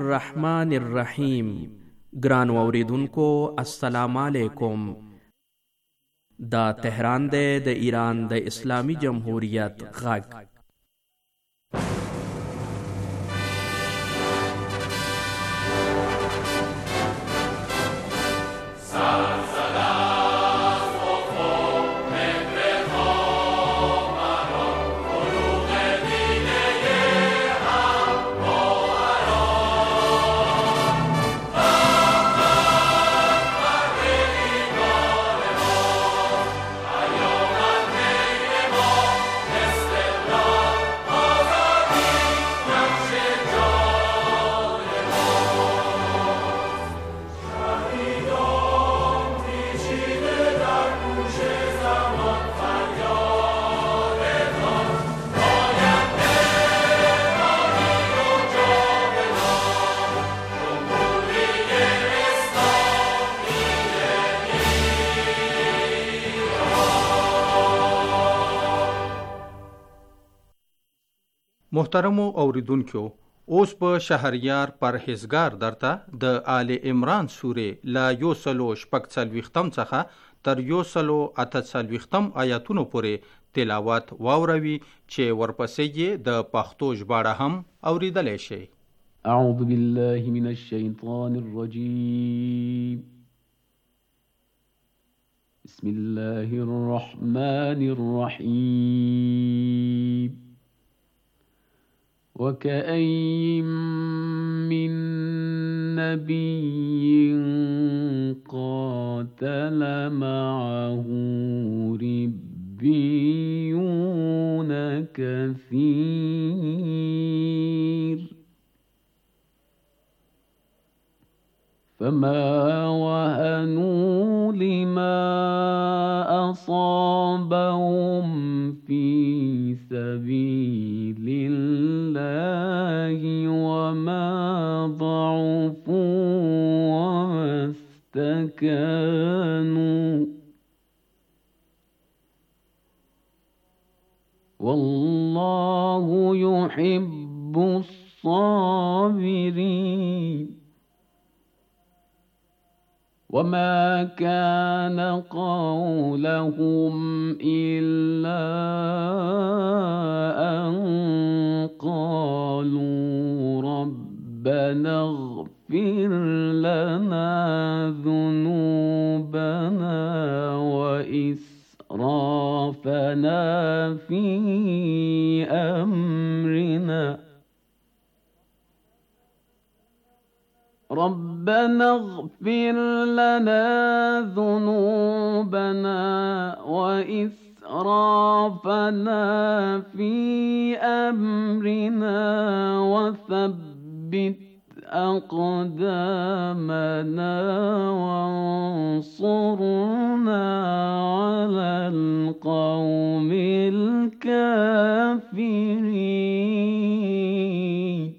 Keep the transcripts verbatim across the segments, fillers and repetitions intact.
الرحمن الرحیم. ګران اوریدونکو السلام علیکم. دا تهران دی د ایران د اسلامی جمهوریت غږ. محترمو اوریدونکو، اوس په شهریار پرهیزګار درته د آل عمران سورې لا یو سلو شپږ څلوېښتم څخه تر یو سلو اته څلوېښتم آیاتونو پورې تلاوت واوروي چې ورپسې یې د پښتو ژباړه هم اوریدلی شئ. اعوذ بالله من الشیطان الرجیم. بسم الله الرحمن الرحیم. وكأين من نبي قاتل معه ربيون كثير فما وهنوا لما أصابهم في سبيل الله وما ضعفوا وما استكانوا والله يحب الصابرين. وما كان قولهم إلا أن قالوا ربنا اغفر لنا ذنوبنا وإسرافنا في أمرنا ربنا اغفر لنا ذنوبنا وإسرافنا في أمرنا وثبت أقدامنا وانصرنا على القوم الكافرين.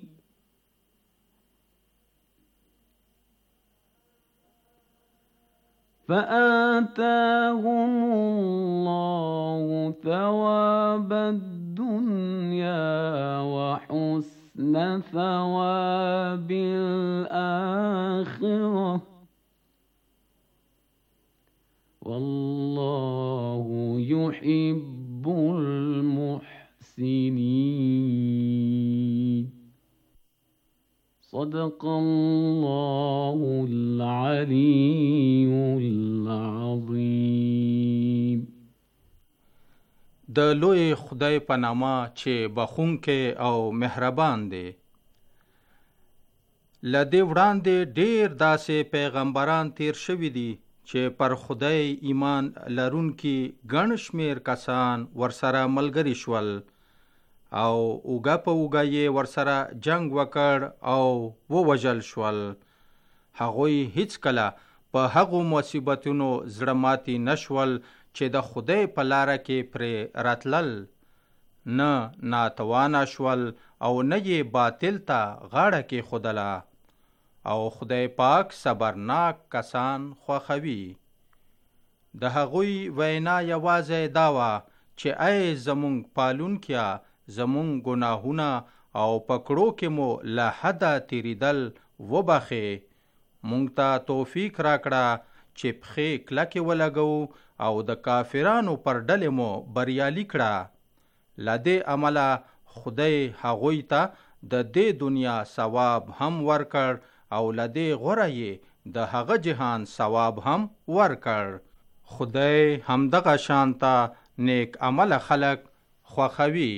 فآتاهم الله ثواب الدنيا وحسن ثواب الآخرة والله يحب المحسنين. صدق الله العلي العظيم. د لوی خدای په نامه چې بخښونکی او مهربان دی. له دې وړاندې ډېر داسې پیغمبران تیر شوي دي چې پر خدای ایمان لرونکي ګڼ شمېر کسان ورسره ملګري شول او اوږه په اوږه یې ورسره جنگ وکړ او ووژل شول. هغوی هیڅکله په هغو مصیبتونو زړه ماتي نشول چې د خدای په لاره کې پرې راتلل، نه ناتوانه شول او نه یې باطل ته غاړه کېښودله. او خدای پاک صبرناک کسان خوښوي. د هغوی وینا یوازې دا وه چې ای زمونږ پالونکیا، زمونږ ګناهونه او پکړو کې مو له حده تیریدل وبخې. مونږ ته توفیق راکړه چې پښې کلکې ولګو او د کافرانو پر ډلې مو بریالي کړه. له دې عمله خدای هغوی ته د دې دنیا ثواب هم ورکړ او له دې غوره یې د هغه جهان ثواب هم ورکړ. خدای همدغه شانته نیک عمل خلق خوښوي.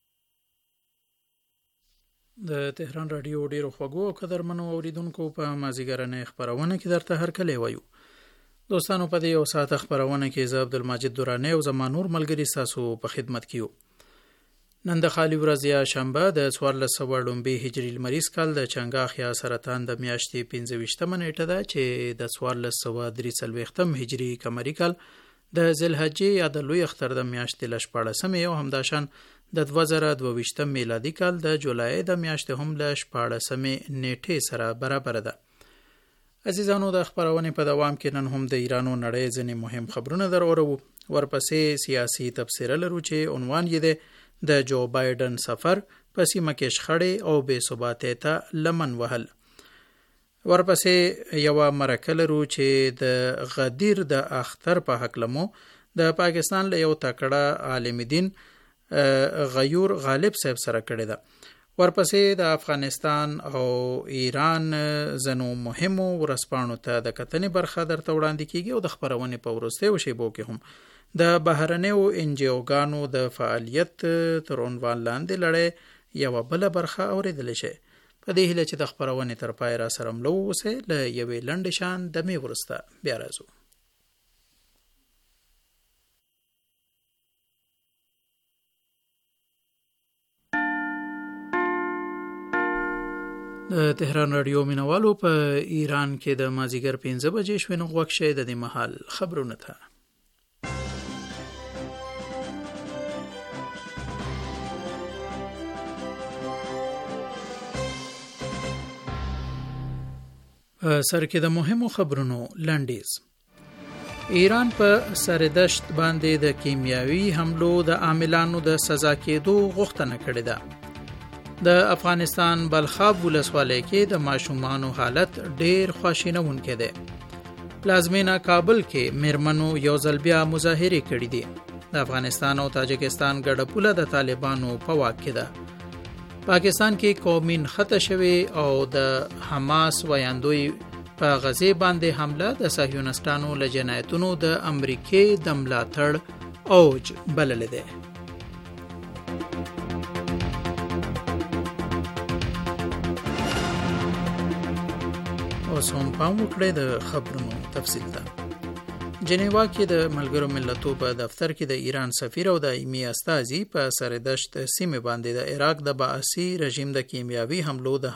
د تهران رادیو ډیرو خوږو او قدرمنو اوریدونکو په مازیګرنۍ خبرونه کې درته هرکلی وایو. دوستانو په دې یو ساعت خبرونه کې زه عبدالمجید درانی او زما نور ملګري ستاسو په خدمت کې یو. نن د خالي ورځ یا شنبه د څوارلس سوه لومبي هجري لمریز کال د چنګاښ یا سرطان د میاشتې پنځه ویشتمه نیټه ده چې د څوارلس سوه درې څلوېښتم هجري قمري کال د ذوالحجې یا د لوی اختر د میاشتې له شپاړسمې او همداشان د دوه زره دوه ویشتم میلادي کال د جولای د میاشتې هم له شپاړسمې نیټې سره برابر ده. عزیزانو د خبرونې په دوام کې نن هم د ایران او نړۍ ځینې مهم خبرونه در اورو. ورپسې سیاسي تبصره لرو چې عنوان یې ده د جو بایدن سفر په سیمه کې شخړې او بې ثباتۍ ته لمن وهل. ورپسې یوه مرکه لرو چې د غدیر د اختر په هکله مو د پاکستان له یو تکړه عالم دین غیور غالب صاحب سره کړې ده. ورپسې د افغانستان او ایران زنو مهمو ورسپانو ته د کتنې برخه درته وړاندې کیږي او د خبرونې په وروستیو شیبو کې هم د بهرنیو انجیوګانو د فعالیت تر عنوان لاندې لړۍ یوه بله برخه اورېدلی شي. په دې هیله چې د خبرونې تر پای را سره ملو اوسئ. له یوې لنډې شان دمې وروسته بیا راځو. د تهران رادیو مینوالو په ایران کې د مازیګر پنځه بجې شوې نو غوږ شئ د دې مهال خبرونه ته. سر کې د مهمو خبرونو لنډیز. ایران په سردشت باندې د کیمیاوي حملو د عاملانو د سزا کېدو غوښتنه کړې ده. د افغانستان بلخاب ولسوالۍ کې د ماشومانو حالت ډېر خواشینونکی دی. پلازمینه کابل کې میرمنو یو ځل بیا مظاهرې کړې دي. د افغانستان او تاجکستان ګډه پوله د طالبانو په واک کې ده. پاکستان کې قومین خطه شوی او د حماس ویاندوی په غزې باندې حمله د صهیونستانو له جنایتونو د امریکې د ملاتړ اوج بللی دی. اوس هم پام وکړئ د خبرونو تفصیل ته. جنیوا کې د ملګرو ملتونو په دفتر کې د ایران سفیر او دایمي استازي په سردشت سیمه باندې د عراق د باعثي رژیم د کیمیاوي حملو د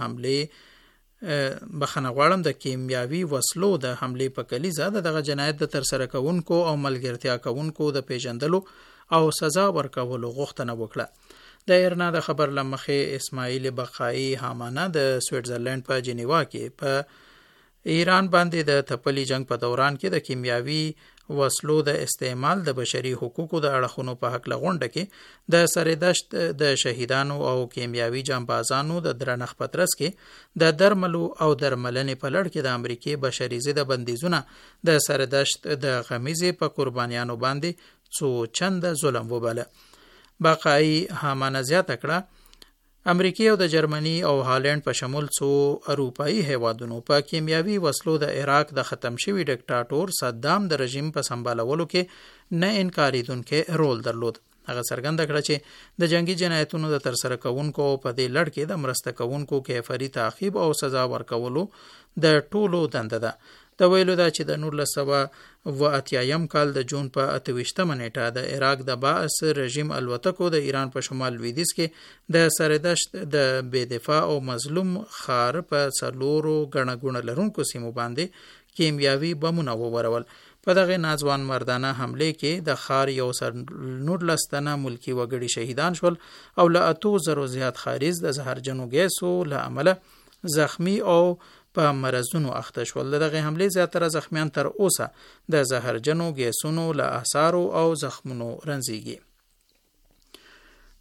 حمله بخنه غواړم د کیمیاوي وسلو د حمله په کلیزه دغه جنایت د تر سره کوونکو او ملګرتیا کوونکو د پیژندلو او سزا ورکولو غوښتنه وکړه. د ایرنا د خبر لمخې اسماعیل بقایی حامانه د سویټزرلند په جنیوا کې په ایران باندې د تپلی جنگ په دوران کې د کیمیاوي وسلو د استعمال د بشري حقوقو د اړخونو په حق لغونډه کې د سردشت د شهیدانو او کیمیاوي جانبازانو د درنښت په ترڅ کې د درملو او درملنې په لړ کې د امریکای بشري ضد بندیزونه د سردشت د غمیزې په قربانیانو باندې څو چنده ظلم وباله. بقایی حامانه زیاته کړه امریکای او د جرمني او هالند په شمول څو اروپایي هیوادونو په کیمیاوي وسلو د عراق د ختم شوي ډیکټاټور صدام د رژیم په سمبالولو کې نه انکاریدونکي رول درلود. هغه څرګنده کړه چې د جنگي جنایتونو د ترسره کوونکو په دې لړ کې د مرسته کوونکو کیفري تعقیب او سزا ورکولو د ټولو دنده ده. د ویلو دا چې د نولس سوه اوه اتیایم کال د جون په اته ویشتمه نیټه د عراق د باعث رژیم الوتکو د ایران په شمال لویدیځ کې د سردشت د بې دفاع او مظلوم خار په څلورو ګڼه ګوڼه لرونکو سیمو باندې کیمیاوي بمونه وورول. په دغه ناځوان مردانه حمله کې د خار یو سر نولس تنه ملکی وګړي شهیدان شول او له اتو زرو زیات خارج د زهرجنو ګیسو له امله زخمی او په مرزونو اخته شول. دغه حمله زیاتره زخمیان تر اوسه د زهرجنو ګیسونو له آثارو او زخمونو رنځيږي.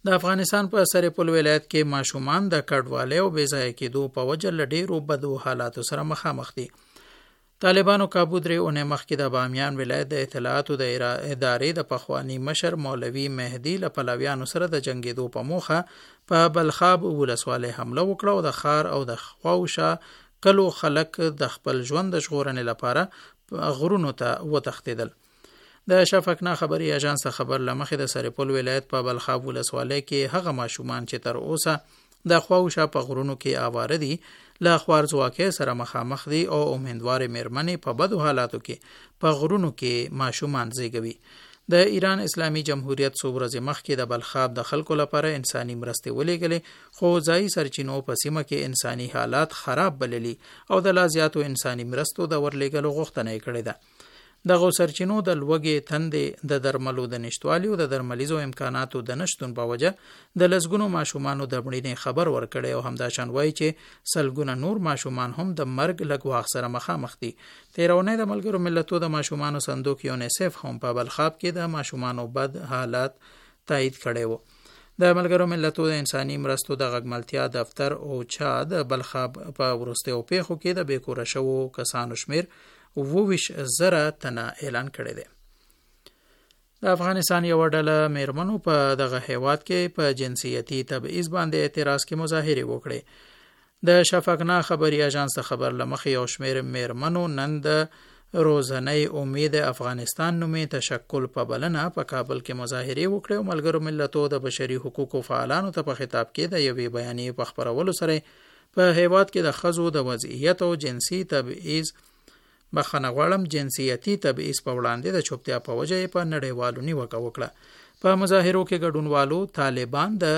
د افغانستان په سرپل ولایت کې ماشومان د کډوالۍ او بې ځایه کېدو په وجه له ډېرو بدو حالاتو سره مخامخ دي. طالبانو کابو درې اونۍ مخکې د بامیان ولایت د اطلاعاتو د ادارې د پخوانی مشر مولوي مهدي له پلویانو سره د جنګېدو په موخه په بلخاب ولسوالۍ حمله وکړه او د ښار او د خواوشا کلو خلک د خپل ژوند د ژغورنې لپاره غرونو ته وتښتېدل. د شفقنا خبري اژانس خبر لمخې د سرپل ولایت په بلخاب ولسوالۍ کې هغه ماشومان چې تر اوسه د خواوشا په غرونو کې آواره دي له خوارځواکۍ سره مخامخ دي او امیندوار میرمنې په بدو حالاتو کې په غرونو کې ماشومان زیږوي. د ایران اسلامي جمهوریت څو ورځې مخکې د بلخاب د خلکو لپاره انساني مرستې ولېږلې خو ځایي سرچینو په سیمه کې انساني حالات خراب بللي او د لا زیاتو انساني مرستو د ورلېږلو غوښتنه یې کړې ده. دغه سرچینو د لوږې تندې د درملو د نشتوالي او د درملیزو امکاناتو د نشتون په وجه د لسګونو ماشومانو د مړینې خبر ورکړی او همداشان وایي چې سلګونه نور ماشومان هم د مرګ له ګواښ سره مخامخ دي. تېره اونۍ د ملګرو ملتونو د ماشومانو صندوق یونیسف هم په بلخاب کې د ماشومانو بد حالات تایید کړی و. د ملګرو ملتونو د انساني مرستو د غږملتیا دفتر او چا د بلخاب په وروستیو پیښو کې د بېکوره شوو کسانو شمیر وویش زره تنه اعلان کړی دی. د افغانستان یو ډله میرمنو په دغه هیواد کې په جنسیتي تبعیض باندې اعتراض کې مظاهرې وکړې. د شفقنا خبري اژانس خبر لمخې یو شمېر میرمنو نن د روزنۍ امید افغانستان نومې تشکل په بلنه په کابل کې مظاهرې وکړې او ملګرو ملتونو د بشري حقوقو فعالانو ته په خطاب کې د یوې بیانیې په خپرولو سره په هیواد کې د ښځو د وضعیت او جنسي تبعیض بخښنه غواړم جنسیتي تبعیض په وړاندې د چوپتیا په وجه یې په نړیوالو نیوکه وکړه. په مظاهرو کې ګډونوالو طالبان د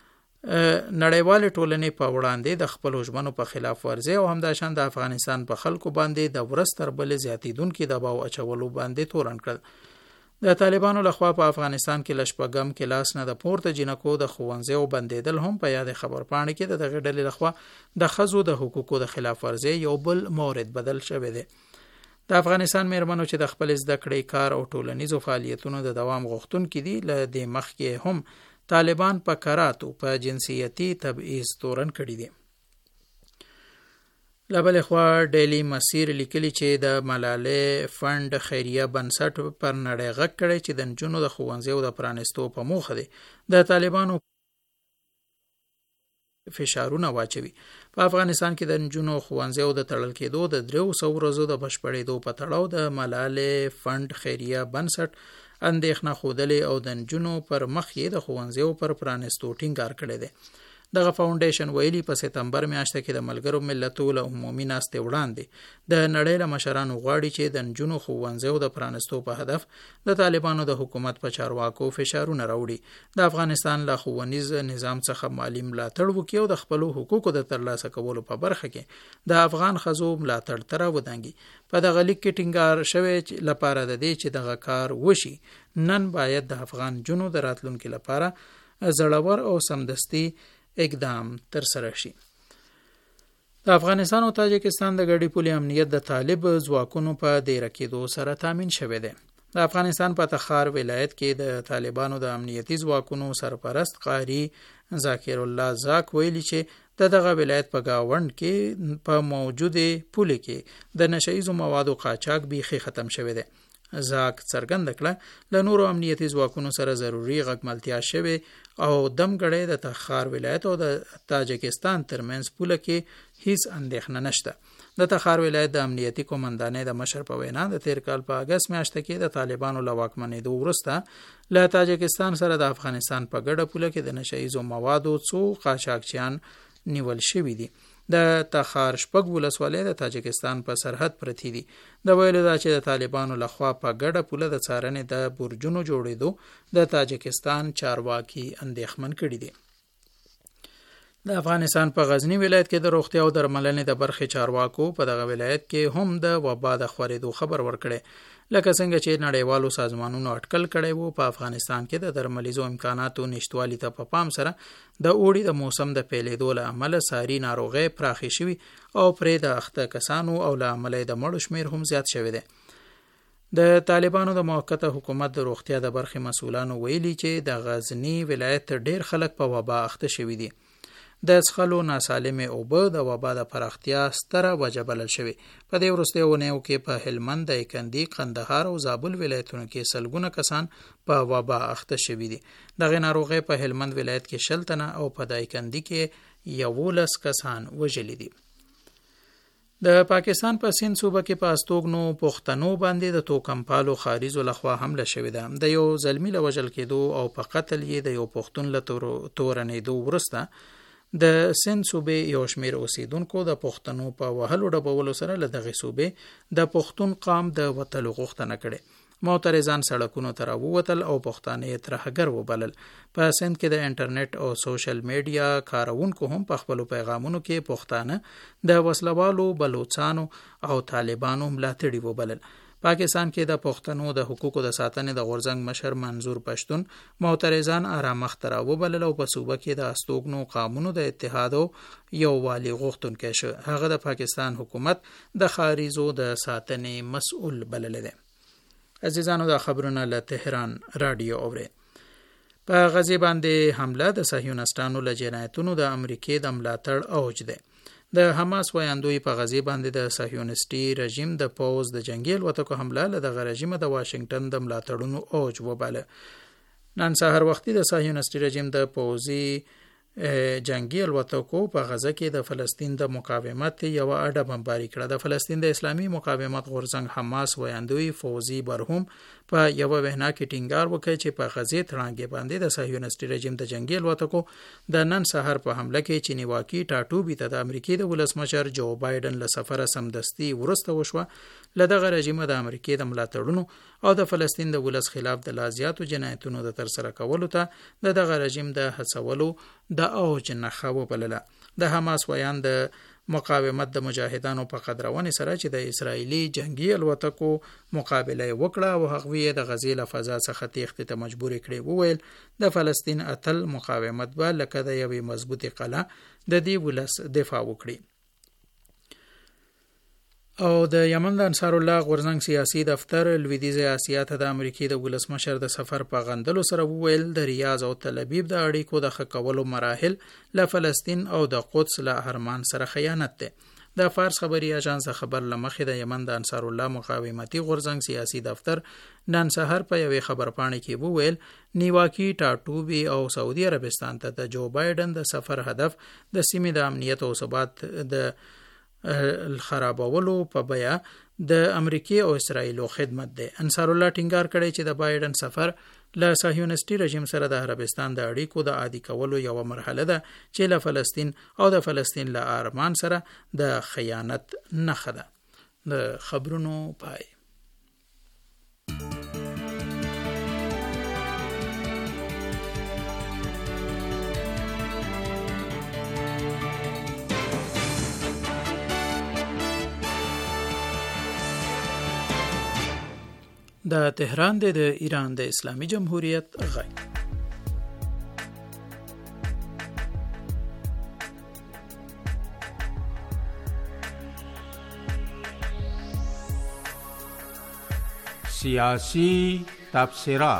نړیوالې ټولنې په وړاندې د خپلو ژمنو په خلاف ورزي او همداشان د افغانستان په خلکو باندې د ورځ تر بلې زیاتېدونکي دباو اچولو باندې تورن کړل. د طالبانو لخوا په افغانستان کې له شپږم کلاس نه د پورته جنکو د ښوونځیو بندېدل هم په یاد خبرپاڼې کې د دغې ډلې لخوا د ښځو د حقوقو د خلاف ورزي یو بل مورد بدل شوی دی. د افغانستان میرمنو چې د خپل زده کړې کار او ټولنیزو فعالیتونو د دوام غوښتونکي دي له دې مخکې هم طالبان په کراتو په جنسیتي تبعیض تورن کړي دي. له بلې خوا ډیلی مسیر لیکلي چې د ملالۍ فنډ خیریه بنسټ پر نړۍ غږ کړی چې د نجونو د ښوونځیو د پرانیستو په موخه دی د طالبانو فشارونه واچوي. په افغانستان کې د نجونو ښوونځیو د تړل کېدو د دریو سو ورځو د بشپړېدو په تړاو د ملالۍ فنډ خیریه بنسټ اندېښنه ښودلې او د نجونو پر مخ یې د ښوونځیو پر پرانیستو ټینګار کړی دی. دغه فاونډیشن ویلي په سپتمبر میاشته کې د ملګرو ملتونو له عمومي ناستې وړاندې د نړۍ له مشرانو غواړي چې د نجونو ښوونځیو د پرانیستو په هدف د طالبانو د حکومت په چارواکو فشارونه راوړي. د افغانستان له ښوونیز نظام څخه مالي ملاتړ وکړي او د خپلو حقوقو د ترلاسه کولو په برخه کې د افغان ښځو ملاتړ ته راودانګي. په دغه لیک کې ټینګار شوی لپاره د دې چې دغه کار وشي نن باید د افغان جنو د راتلونکي لپاره زړور او سمدستي اقدام تر سره شي. د افغانستان او تاجکستان د ګډي پولي امنیت د طالب ځواکونو په دېره کېدو سره تامین شوی دی. د افغانستان په تخار ولایت کې د طالبانو د امنیتي ځواکونو سرپرست قاری ذاکر الله زاک ویلي چې د دغه ولایت په گاوند کې په موجوده پولي کې د نشئیزو موادو قاچاق بیخي ختم شوی دی. زاک څرګنده کړه له نورو امنیتي ځواکونو سره ضروري غږملتیا شوی او دمګړی د تخار ولایت او د تاجکستان ترمنځ پوله کې هیڅ اندېښنه نشته. د تخار ولایت د امنیتي قومندانۍ د مشر په وینا د تیر کال په اگست میاشته کې د طالبانو له واکمنېدو وروسته له تاجکستان سره د افغانستان په ګډه پوله کې د نشئیزو موادو څو قاچاقچیان نیول شوي دي. د تخار شپږ ولسوالۍ د تاجکستان په سرحد پرتې دي. د ویلو دا چې د طالبانو لخوا په ګډه پوله د څارنې د برجونو جوړېدو د تاجکستان چارواکي اندېښمن کړي دي. د افغانستان په غزنی ولایت کې د روغتیا او درملنې د برخې چارواکو په دغه ولایت کې هم د وبا د خورېدو خبر ورکړي. لکه څنګه چې نړیوالو سازمانونو اټکل کړی وو په افغانستان کې د درملیزو امکاناتو نشتوالي ته په پام سره د اوړي د موسم د پیلېدو له امله ساري ناروغۍ پراخې شوي او پرې د اخته کسانو او له امله د مړو شمیر هم زیات شوی دی. د طالبانو د موقته حکومت د روغتیا د برخې مسؤلانو ویلي چې د غزنی ولایت ډیر خلک په وبا اخته شوي دي. د څښلو ناسالمې اوبه د وبا د پراختیا ستره وجه بلل شوې. په دې وروستیو اونیو کې په هلمند، دایکنډي، قندهار او زابل ولایتونو کې سلګونه کسان په وبا اخته شوي دي. دغه ناروغي په هلمند ولایت کې شل تنه او په دایکنډي کې یولس کسان وژلي دي. د پاکستان په سند صوبه کې په استوګنو پښتنو باندې د توکمپالو خاریزو لخوا حمله شوې ده. د یو زلمی له وژل کېدو او په قتل یې د یو پښتون له تورنېدو وروسته د سند صوبې یو شمېر اوسیدونکو د پښتنو په وهلو ډبولو سره له دغې صوبې د پښتون قام د وتلو غوښتنه کړې. معترضان سړکونو ته راووتل او پښتانه یې ترهګر وبلل. په سند کې د انټرنیټ او سوشل میډیا کارونکو هم په خپلو پیغامونو کې پښتانه د وسلوالو، بلوچانو او طالبانو ملاتړي وبلل. پاکستان کې د پښتنو د حقوقو د ساتنې د غورځنګ مشر منظور پښتون معترضان آرامخت راوبلل او په صوبه کې د استوګنو قامونو د اتحاد او یووالي غوښتونکی شو. هغه د پاکستان حکومت د خاریزو د ساتنې مسؤل بللی دی. عزیزانو، دا خبرونه له تهران رادیو اوري. په غزې باندې حمله د صهیونیستانو له جنایتونو د امریکې د ملاتړ اوج دی. د حماس ویاندوی په غزې باندې د صهیونیستي رژیم د پوز د جنگي الوتکو حمله له دغه رژیم د واشنگټن د ملاتړونو اوج وباله. نن سهار وختي د صهیونیستي رژیم د پوزي جنگي الوتکو په غزه کې د فلسطین د مقاومت یو اډه بمباري کړه. د فلسطین د اسلامي مقاومت غورځنګ حماس ویاندوی فوزي برهم په یو وینا کې ټینګار وکړ چې په غزې تړانګې باندې د صهیونیستي رژیم د جنگي الوتکو د نن سهار په حمله کې چینواکي ټاټوبي ته د امریکای د ولسمشر جو بایدن له سفر سمدستي ورسته وشوه. له دغه رژیم د امریکای د ملاتړونو او د فلسطین د ولس خلاف د لازیاتو جنایتونو د ترسره کولو ته د دغه رژیم د هڅولو د اوج نښه وبلله. د حماس ویان د مقاومت د مجاهدانو په قدرونې سره چې د اسرایلی جنگي الوتکو مقابله وکړه او هغوی د غزې له فضا څخه تېښتې ته مجبور کړي. وویل د فلسطین اتل مقاومت به لکه د یوې مضبوطې قلعه د دې ولس دفاع وکړي. او د یمن د انصار الله غورځنګ سیاسي دفتر لویدیځه اسیا ته د امریکای د ولسمشر د سفر په غندلو سره وویل د ریاض او تل ابیب د اړیکو د ښه کولو مراحل له فلسطین او د قدس له ارمان سره خیانت دی. د فارس خبري اژانس خبر لمخې د یمن د انصار الله مقاومتي غورځنګ سیاسي دفتر نن سهار په یوې خبرپاڼې کې وویل نیواکي ټاټوبي او سعودي عربستان ته د جو بایدن د سفر هدف د سیمې د امنیت او ثبات د الخرابولو په بیا د امریکای او اسرایلو خدمت دی. انصار الله ټینګار کړی چې د بایدن سفر له صهیونیستي رژیم سره د عربستان د اړیکو د عادي کولو یو مرحله ده چې له فلسطین او د فلسطین له ارمان سره د خیانت نښه ده. د خبرونو پای. د تهران د ایران د اسلامي جمهوریت غږ. سیاسی تبصره.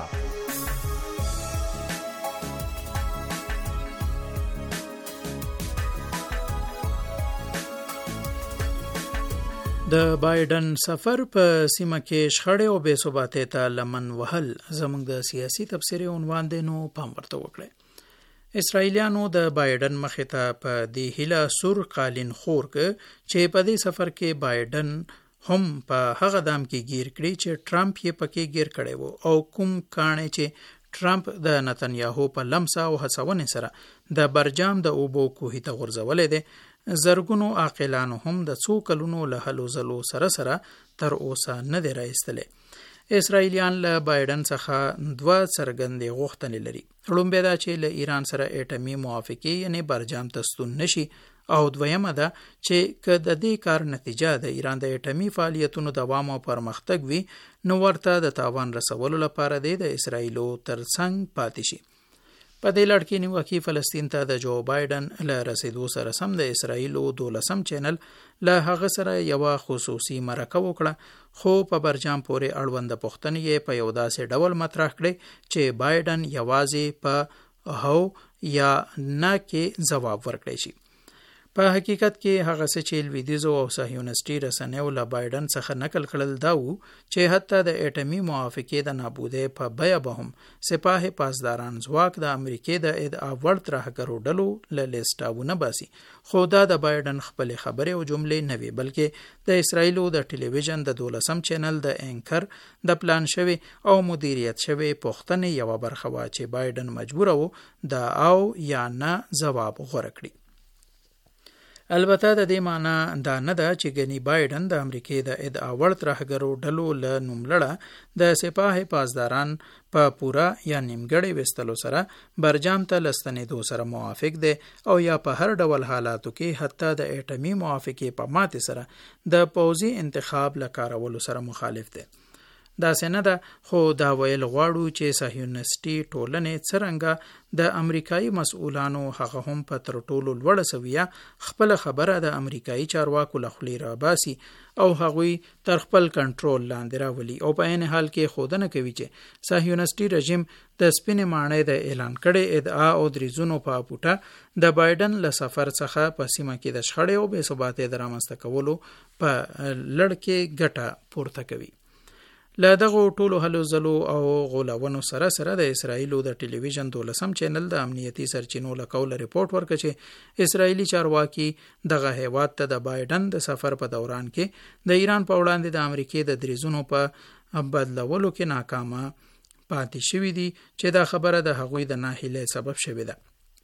د بایدن سفر په سیمه کې شخړې او بې ثباتۍ ته لمن وهل زموږ د سیاسي تبصرې عنوان دی، نو پام ورته وکړئ. اسرائیلیانو د بایدن مخې ته په دې هیله سور قالین خور ک چې په دې سفر کې بایدن هم په هغه دام کې گیر کړی چې ټرمپ یې پکې گیر کړی وو او کوم کاڼې چې ټرمپ د نتنیاهو په لمسه او هڅونې سره د برجام د اوبو کوهي ته غورځولی دی. زرګونو عاقلانو هم د څو کلونو له هلو ځلو سره سره تر اوسه نه دی راایستلی. اسرائیلیان له بایدن څخه دوه څرګندې غوښتنې لري. لومړی دا چې له ایران سره اټومي موافقې یعنې برجام ته ستون نشي، او دویمه ده چې که د دې کار نتیجه د ایران د اټومي فعالیتونو دوام او پرمختګ وي نو ورته د تاوان رسولو لپاره دی د اسرائیلو ترڅنګ پاتې شي. په دې لړ کې نیوکه فلسطین ته د جو بایدن له رسیدو سره سم د اسرایل دولسم چینل له هغه سره یو خصوصي مرکه وکړه، خو په برجام پورې اړوند پوښتنې په یو داسې ډول مطرح کړي چې بایدن یوازې په هو یا نه کې ځواب ورکړي شي. په حقیقت کې هغه څه چې لویدیځو او صهیونیستي رسنیو له بایدن څخه نقل کړل دا و چې حتی د اټومي موافقې د نابودۍ په بیه به هم سپاه پاسداران ځواک د امریکې د ادعا وړ ترهګرو ډلو له لیسټه ونه باسي. خو دا د بایدن خپلې خبرې او جملې نه وي، بلکې د اسرایلو د ټلویزیون د دولسم چینل د اینکر د پلان شوی او مدیریت شوی پوښتنې یوه برخه وه چې بایدن مجبور و د او یا نه ځواب غوره کړي. البته د دې معنی دا نه ده چې ګنی بایدن د امریکې د ادعا وړ ترهګرو ډلو له نوملړه د سپاه پاسداران په پورا یا نیمګړی وستلو سره برجام ته لستنېدو سره موافق دی او یا په هر ډول حالاتو کې حتی د اټومي موافقې په ماتې سره د پوځي انتخاب له کارولو سره مخالف دی. دا څنګه ده، خو دا ویل غواړو چې صهیونیستي ټولنې څرنګه د امریکایي مسؤلانو هغه هم په تر ټولو لوړه سویه خپل خبره د امریکایي چارواکو له خولې راباسي او هغوی تر خپل کنټرول لاندې راولي او په عین حال کې ښودنه کوي چې صهیونیستي رژیم د سپینې ماڼۍ د اعلان کړي ادعا او دریځونو په پوټه د بایدن له سفر څخه په سیمه کې د شخړې او بې ثباتۍ د رامنځته کولو په لړ کې ګټه پورته کوي. له دغه ټولو هلو ځلو او غولونو سره سره د اسرایلو د ټلویزیون دولسم چینل د امنیتي سرچینو له قوله ریپورت ورکړ چې اسرایلی چارواکي دغه هیواد ته د بایدن د سفر په دوران کې د ایران په وړاندې د امریکې د دریځونو په بدلولو کې ناکامه پاتې شوي دي چې دا خبره د هغوی د ناهیلۍ سبب شوې ده.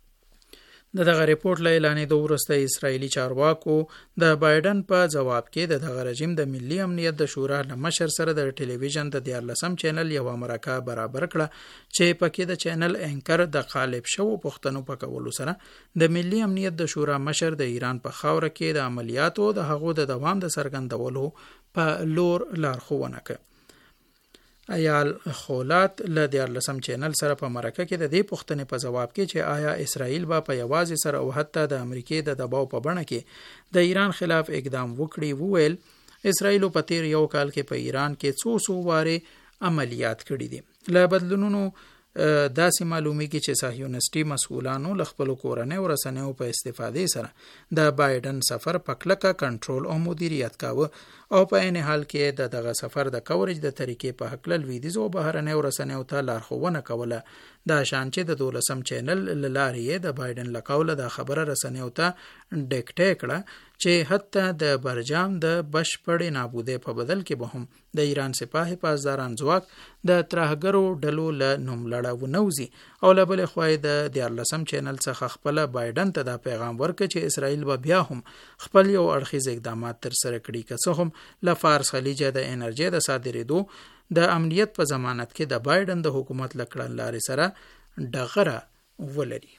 د دغه ریپورت له اعلانېدو وروسته اسرایلی چارواکو د بایدن په جواب کې د دغه رژیم د ملي امنیت د شورا له مشر سره د ټلویزیون د دیارلسم چینل یوه مرکه برابر کړه چې پکې د چینل اینکر د غالب شوو پوښتنو په کولو سره د ملي امنیت د شورا مشر د ایران په خاوره کې د عملیاتو د هغو د دوام د څرګندولو په لور لارښوونه کوي. ایال خولات له دیارلسم چینل سره په مرکه کې د دې پوښتنې په جواب کې چې آیا اسرائیل به په یوازې سره او حتی د امریکې د دباو په بڼه کې د ایران خلاف اقدام وکړي، وویل اسرائیل په تیر یو کال کې په ایران کې څو څو واره عملیات کړي دي. له بدلونونو داسې معلومیږي چې صهیونیستي مسؤلانو له خپلو کورنیو رسنیو په استفادې سره د بایدن سفر په کلکه کنټرول او مدیریت کاوه او په عین حال کې د دغه سفر د کورج د طریقې په هکله لویدیځو او بهرنیو رسنیو ته لارښوونه کوله، دا شان چې د دولسم چینل له لارې د بایدن له قوله دا خبره رسنیو ته ډیکټې کړه چې حتی د برجام د بشپړې نابودۍ په بدل کې به هم د ایران سپاه پاسداران ځواک د ترهګرو ډلو له نوملړه ونوځي او له بلې خوا د دیارلسم چینل څخه خپله بایدن ته دا پیغام ورکړي چې اسرائیل به بیا هم خپل یو اړخیز اقدامات ترسره کړي، که څه هم له فارس خلیجه د انرژۍ د صادرېدو د امنیت په ضمانت کې د بایدن د حکومت له کړنلارې سره ډغره ولري.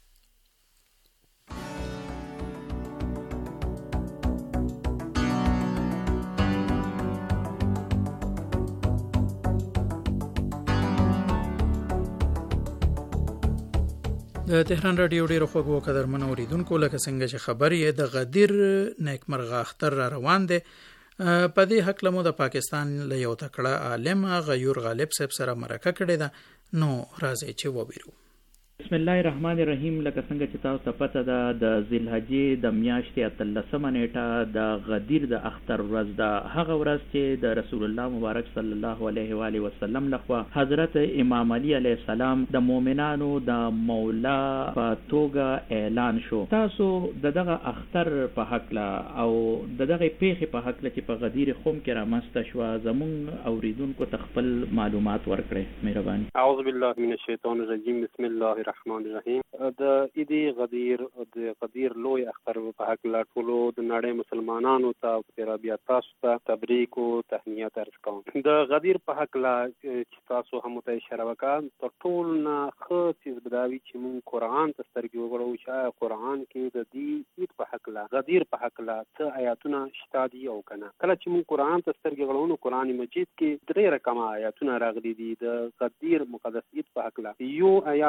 د تهران رادیو ډیرو خوږو قدرمنو اوریدونکو، لکه څنګه چې خبر یې د غدیر نیکمرغه اختر را روان دی، په دې هکله مو د پاکستان له یو تکړه عالم غیور غالب صاحب سره مرکه کړې ده، نو راځئ چې وویرو. بسم الله الرحمن الرحیم. لکه څنګه چې تاسو ته پته ده د ذوالحجې د میاشتې اتلسمه نیټه د غدیر د اختر ورځ ده، هغه ورځ چې د رسول الله مبارک صلی الله علیه و آله وسلم لخوا حضرت امام علی علیه السلام د مؤمنانو د مولا په توګه اعلان شو. تاسو د دغه اختر په هکله او د دغه پیښې په هکله چې په غدیر قوم کې رامنځته شوه زموږ اوریدونکو ته خپل معلومات ورکړئ، مهرباني. اعوذ بالله من الشیطان الرجیم. بسم الله الرحمن الرحیم. د عید غدیر د غدیر لوی اختر په هکله ټولو د نړۍ مسلمانانو ته په رابطه تاسو ته تبریک او تهنیت عرض کوم. د غدیر په هکله چې تاسو هم ته اشاره وکړه، تر ټولو نه ښه څیز بداوي چې موږ قرآن ته سترګې وغړوو چې قرآن کې د دې عید په هکله غدیر په هکله څه آیاتونه شته دي او که نه. کله چې موږ قرآن ته سترګې غړوو نو قرآن مجید کې درې رقمه آیاتونه راغلي دي د غدیر مقدس عید په هکله. یو آیات هغه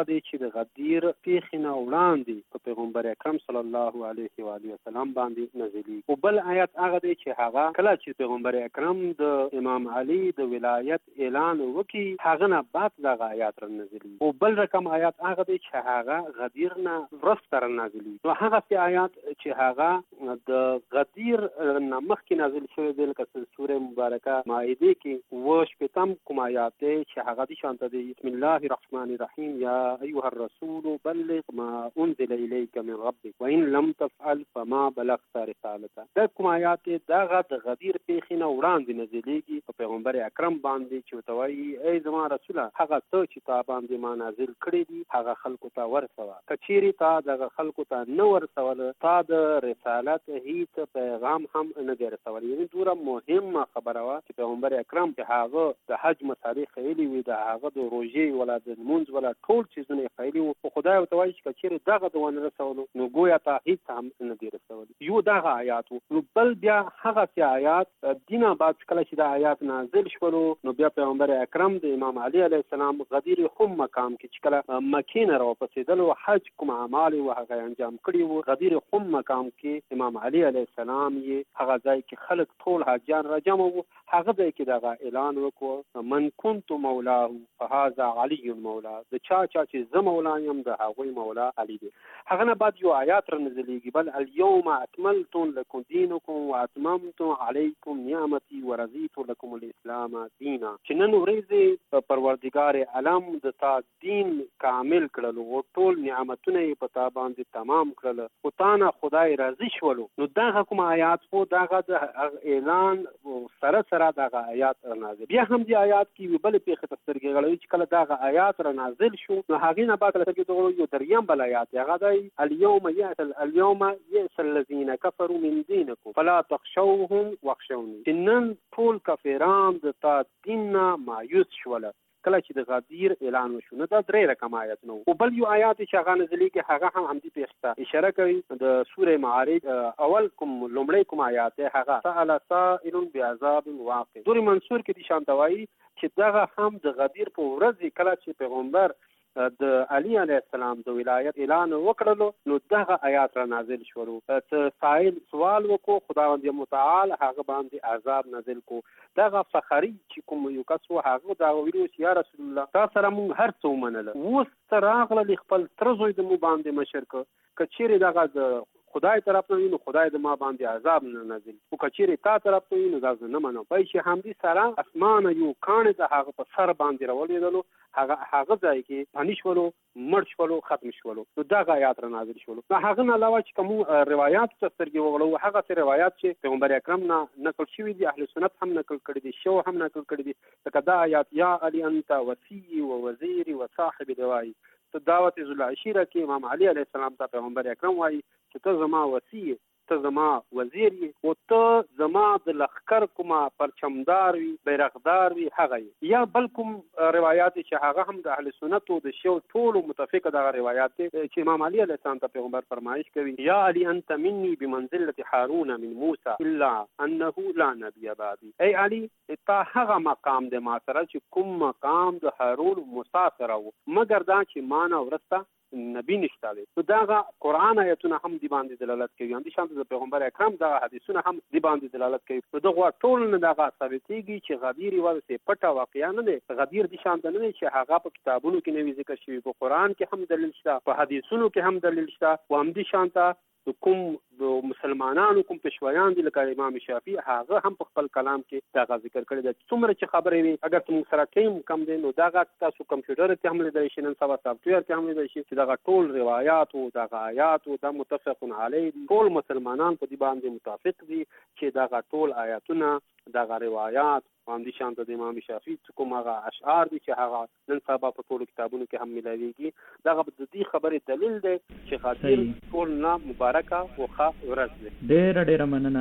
دی چې د غدیر پیښې نه وړاندې په پیغمبر اکرم صلی الله علیه و آله وسلم باندې نازلېږي. او بل آیات هغه دی چې هغه کله چې پیغمبر اکرم د امام علي د ولایت اعلان وکړي هغه نه بعد دغه آیات را نازلېږي. او بل رقم آیات هغه دی چې هغه غدیر نه وروسته را نازلېږي. نو هغه آیات چې هغه د غدیر نه مخکې نازل شوی دی لکه سوره مبارکه مائده کې اوه شپېتم کوم آیات دی چې هغه د شانته دی بسم الله الرحمن الرحیم یا ایها الرسول بلغ ما انزل الیک من ربک وان لم تفعل فما بلغت رسالته. دا کوم آیات دی دغه د غدیر پیښې نه وړاندې نازلېږي په پیغمبر اکرم باندې چې ورته وایي ای زما رسوله هغه څه چې تا باندې ما نازل کړي دي هغه خلکو ته ورسوه. که چیرې تا دغه خلکو ته نه ورسوله تا د رسالت هیڅ پیغام هم نه دی رسولی. یعنې دومره مهمه خبره وه چې پیغمبر اکرم چې هغه د حج مسالې ښیلې وي د هغه د روژې ولا د لمونځ ولا ټول څیزونه یې ښیلي وو خو خدای ورته وایي چې که چیرې دغه د ونه رسولو نو ګویا تا هیڅ هم نه دی رسولی. یو دغه آیات و. نو بل بیا هغسې آیات دین بعد کله چې د آیات نازل شولو نو بیا پیغمبر اکرم د امام علي علیه السلام غدیر خم مقام کې چې کله مکې نه راوپڅېدلو حج کوم اعمال یې هغه انجام کړي وو غدیر خم مقام کې امام علي علیه السلام یې هغه ځای کې خلک ټول حاجیان را جمع وو هغه ځای کې دغه اعلان وکړو من كنت مولاه فهذا علي مولا د چا چا چې زه مولا یم د هغوی مولا علي دی. هغه نه بعد یو آیات را نزلېږي بل اليوم اکملت لکم دینکم واتممت علیکم نعمتي ورضیت لکم الاسلام دینا چې نن ورځې پروردګار عالم د تا دین کامل کړلو او ټول نعمتونه یې په تا باندې تمام کړل او تا نه خدای راضي شولو. نو دغه کوم آیات خو دغه د اعلان سره سره دغه آیات را نازل. بیا هم دې آیات کې بل پیښه ته سترګې غړوي چې کله دغه آیات را نازل شو نو هغې نه بعد سترګې ته غړوي یو دریم بل آیات هغه دی اليوم یأس اليوم یأس الذین کفروا من دینکم فلا تخشوهم واخشوني چې نن ټول کافران د تا دین نه مایوس شول کله چې د غدیر اعلان وشو. نو دا درې رقم آیات نو. او بل یو آیات چې هغه نازلېږي هغه هم همدې پیښې ته اشاره کوي د سوره معارج اول کوم لومړی کوم آیات دی هغه سأل سائل بعذاب واقع. سوره منصور کې دې شانته وایي چې دغه هم د غدیر په ورځ کله چې پیغمبر د علي علیه السلام د ولایت اعلان وکړلو نو دغه آیات را نازل شولو ته سائل سوال وکړو خداوند متعال هغه باندې عذاب نازل کو. دغه فخری چې کوم یو کس و هغه دا ویلو چې یا رسول الله تا سره مونږ هر څه ومنله اوس ته راغله خپل تر زوی د مو باندې مشر که که چیرې دغه د خدای طرف نه وي نو خدای د ما باندې عذاب نه نازل او که چیرې تا طرف نه وي نو دا زه نه منم. وایي چې همدې سره اسمانه یو کاڼې د هغه په سر باندې راولېدلو هغه هغه ځای کې پني شولو مړ شولو ختم شولو. نو دغه آیات را نازل شولو. د هغه نه علاوه چې کوم روایات ته سترګې وغړوو هغه څه روایات چې پیغمبر اکرم نه نقل شوي دي اهل سنت هم نقل کړي دي شو هم نقل کړي دي لکه دا آیات یا علي انت وصي و وزیري و صاحب دوای ته دعوت ذوالعشیره کې امام علي علیه السلام ته پیغمبر اکرم وایي چې ته زما وصي ته زما وزیر یې او ته زما د لښکر کومه پرچمدار وي بیرغدار وي هغه یې. یا بل کوم روایات چې هغه هم د اهل سنتو د شو ټولو متفقه دغه روایات دي چې امام علي علیه السلام ته پیغمبر فرمایش کوي یا علي انت مني بمنزله هارون من موسی الا انه لا نبي بعدي. ای علي تا هغه مقام د ما سره چې کوم مقام د هارون موسی سره و مګر دا چې ما نه ورسته نبی نشته دی. نو دغه قرآن آیتونه هم دی باندې دلالت کوي همدې شانته د پیغمبر اکرم دغه حدیثونه هم دی باندې دلالت کوي. نو دغه ټول نه دغه ثابتېږي چې غدیر یوازې پټه واقعه نه دی. غدیر دې شانته نه دی چې هغه په کتابونو کې نه وي ذکر شوي په قرآن کې هم دلیل شته په حدیثونو کې هم دلیل شته او همدې شانته کوم د مسلمانانو کوم پېشوایان دي لکه امام شافعي هغه هم په خپل کلام کې دغه ذکر کړی دی. څومره چې خبرې وي اگر موږ سره ټیم کم دی نو دغه تاسو کمپیوټر کې هم لیدلی شي نن سبا سافټویر کې هم لیدلی شي چې دغه ټول روایات او دغه آیات او دا متفق علیه دي. ټول مسلمانان په دې باندې متفق دي چې دغه ټول آیاتونه دغه روایات همدې شانته د امام شافعي کوم هغه اشعار دي چې هغه نن سبا په ټولو کتابونو کې هم ملاویږي. دغه د دې خبرې دلیل دی چې غدیر ټول نه مبارکه او ښه ورځ دی. ډېره ډېره مننه.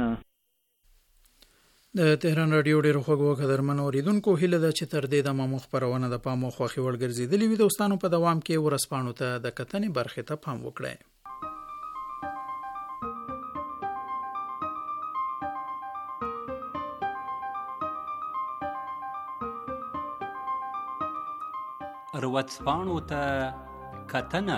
د تهران رادیو ډېر خوږو قدرمن اوریدونکو هیله ده چې تر دې د مامو خبرونه د پامو خوښي وړ ګرځېدلې وي. دوستانو په دوام کې ورسپانو ته د کتنې برخې ته پام وکړئ. ورځپاڼو ته کتنه.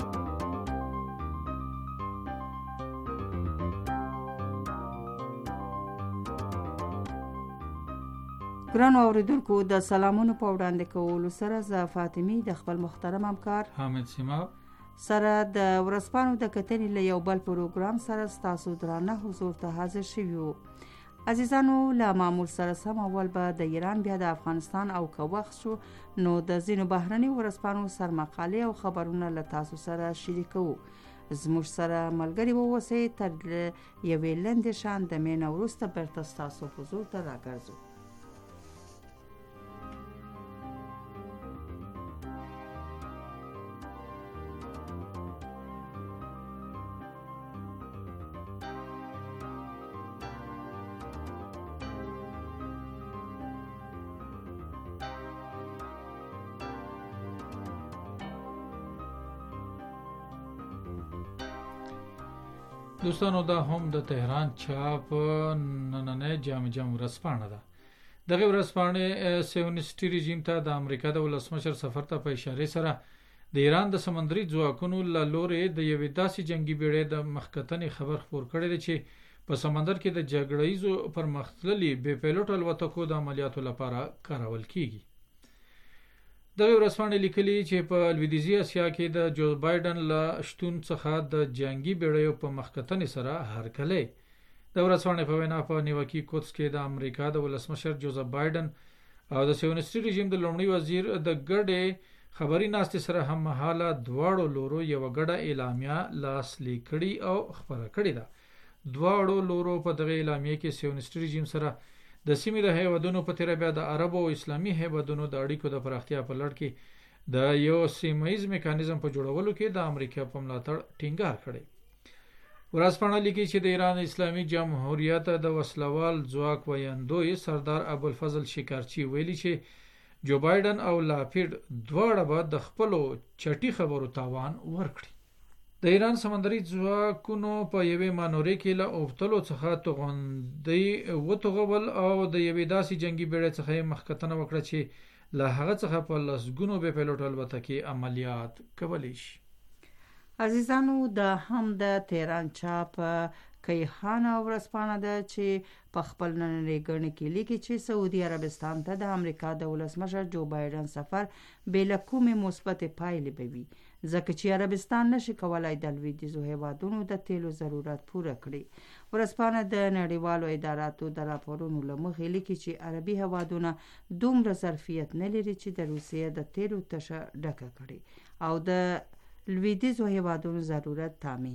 ګرانو اوریدونکو د سلامونو په وړاندې کولو سره زه فاطمی د خپل محترم همکار حامد سیما سره د ورځپاڼو د کتنې له یو بل پروګرام سره ستاسو درانه حضور ته حاضر شویو. عزیزانو، له معمول سره سم اول به د ایران بیا د افغانستان او که وخت شو نو د ځینو بهرني ورځپاڼو سرمقالې او خبرونه له تاسو سره شریکو. زموږ سره ملګري واوسئ تر یوې لنډې شان د مینه وروسته بیرته ستاسو حضور ته راګرځو. دوستانو، دا هم د تهران چاپ نننۍ جام جام ورځپاڼه ده. دغه ورځپاڼې سیونیستي رژیم ته د امریکا د ولسمشر سفر ته په اشاره سره د ایران د سمندري ځواکونو له لوري د یوې داسې جنگي بیړۍ د مخکتنې خبر خپور کړی دی چې په سمندر کې د جګړه ییزو پرمختللي بې پیلوټ الوتکو د عملیاتو لپاره کارول کیږي. دغه ورځپاڼې لیکلي چې په لویدیځي اسیا کې د جو بایدن له شتون څخه د جنگي بیړیو په مخکتنې سره هرکلی. د ورځپاڼې په وینا په نیوکي قدس کې د امریکا د ولسمشر جوزف بایدن او د سیونیستي رژیم د لومړي وزیر د ګډې خبري ناستې سره هم مهاله دواړو لورو یو ګډه اعلامیه لاسلیک کړې او خبره کړې ده. دواړو لورو په دغه اعلامیه کې سیونیستي رژیم سره د سیمې د هیوادونو په تیر بیا د عربو او اسلامي هیوادونو د اړیکو د پراختیا په لړ کې د یو سیمه‌ایز میکانیزم په جوړولو کې د امریکا په ملاتړ ټینګار کړی. ورځپاڼه لیکي چې د ایران اسلامي جمهوریت د وسلوال ځواک ویاندوی سردار ابوالفضل شکارچی ویلي چې جو بایدن او لاپیډ دواړه به د خپلو چټي خبرو تاوان ورکړي. د ایران سمندري ځواکونو په یوې مانورې کې له اوبتلو څخه توغندۍ وتوغول او د یوې داسې جنگي بیړۍ څخه مخکتنه وکړه چې له هغه څخه په لسګونو بې پیلوټ الوتکې عملیات کولی شي. عزیزانو، دا هم د تهران چاپ کیهانه ورځپاڼه ده چې په خپل نننۍ ګڼې کې لیکي چې سعودي عربستان ته د امریکا د ولسمشر جو بایدن سفر بې له کومې مثبتې پایلې به وي، ځکه چې عربستان نشي کولای د لویدیځو هیوادونو د تیلو ضرورت پوره کړي. ورځپاڼه د نړیوالو اداراتو د راپورونو له مخې لیکي چې عربي هیوادونه دومره ظرفیت نه لري چې د روسیې د تیلو تشه ډکه کړي او د لویدیځو هیوادونو ضرورت تامین.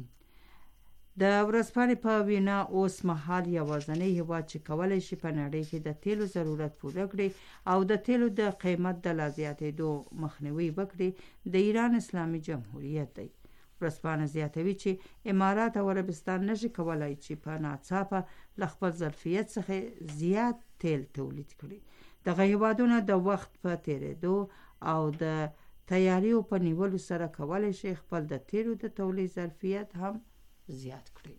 د ورځپاڼې په وینا اوس مهال یوازینی هیواد چې کولی شي په نړۍ کې د تیلو ضرورت پوره کړي او د تیلو د قیمت د لا زیاتېدو مخنیوي وکړي د ایران اسلامي جمهوریت دی. ورځپاڼه زیاتوي چې امارات او عربستان نشي کولای چې په ناڅاپه له خپل ظرفیت څخه زیات تیل تولید کړي. دغه هیوادونه د وخت په تیریدو او د تیاریو په نیولو سره کولی شي خپل د تیلو د تولید ظرفیت هم زیات کړي.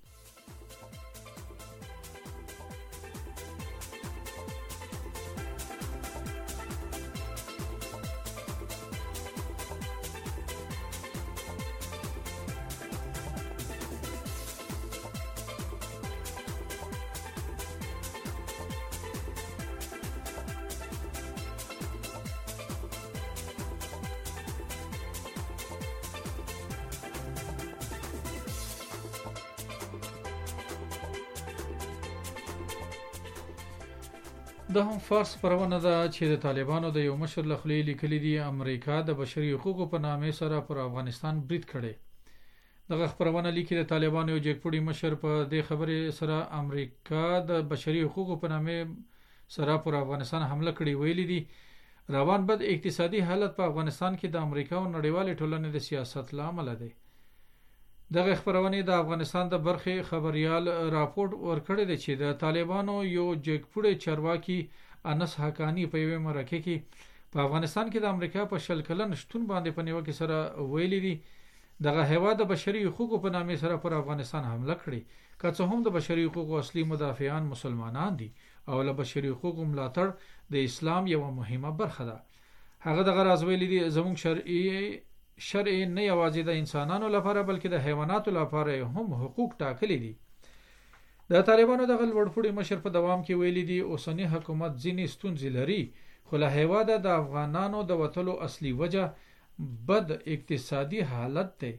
دا هم فارس خبرونه ده چې د طالبانو د یو مشر له خولې لیکلي دي امریکا د بشري حقوقو په نامې سره پر افغانستان برید کړی. دغه خبرونه لیکي د طالبانو یو جګپوړي مشر په دې خبرې سره امریکا د بشري حقوقو په نامې سره پر افغانستان حمله کړې ویلي دي. روان بد اقتصادي حالت په افغانستان کې د امریکا او نړیوالې ټولنې د سیاست لامل دی. دغه خبرونه د افغانستان د برخې خبريال راپورټ ورکړی دی چې د طالبانو یو جګپوړي چارواکي انس حقانی په یوه مرکه کې په افغانستان کې د امریکا په شل کلن شتون باندې په نیوکه سره ویلي دي دغه هوا د بشري حقوقو په نامې سره پر افغانستان حمله کړې، که څه هم د بشري حقوقو اصلي مدافعان مسلمانان دي او له بشري حقوقو ملاتړ د اسلام یو مهمه برخه ده. هغه دغه راز ویلي دي زموږ شرعي شرع نه یوازې د انسانانو لپاره بلکې د حیواناتو لپاره هم حقوق ټاکلي دي. د طالبانو د غلوړپوړي مشر په دوام کې ویلي دي اوسنی حکومت ځینې ستونزې لري، خو له هیواده د افغانانو د وتلو اصلي وجه بد اقتصادي حالت دی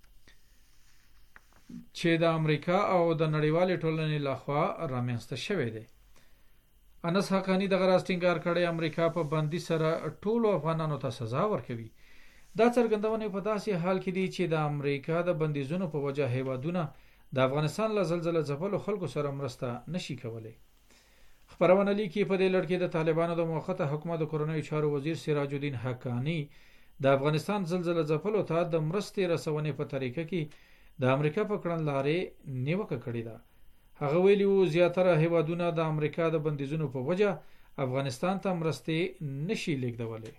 چې د امریکا او د نړیوالې ټولنې لخوا رامنځته شوی دی. انس حقانی د غراس ټینګار کړی امریکا په بندي سره ټولو افغانانو ته سزا ورکوي. دا څرګندونه په داسې حال کې دي چې د امریکا د بندیزونو په وجه هیوادونه د افغانستان له زلزلې ځپلو خلکو سره مرسته نشي کولای. خبرونه لیکي په دې لړ کې د طالبانو د موقته حکومت د کورنۍ چارو وزیر سراج الدین حقانی د افغانستان زلزلې ځپلو ته د مرستې رسونې په طریقه کې د امریکا په کړنلارې نیوکه کړې ده. هغه ویلي وو زیاتره هیوادونه د امریکا د بندیزونو په وجه افغانستان ته مرستې نشي لیږدولی.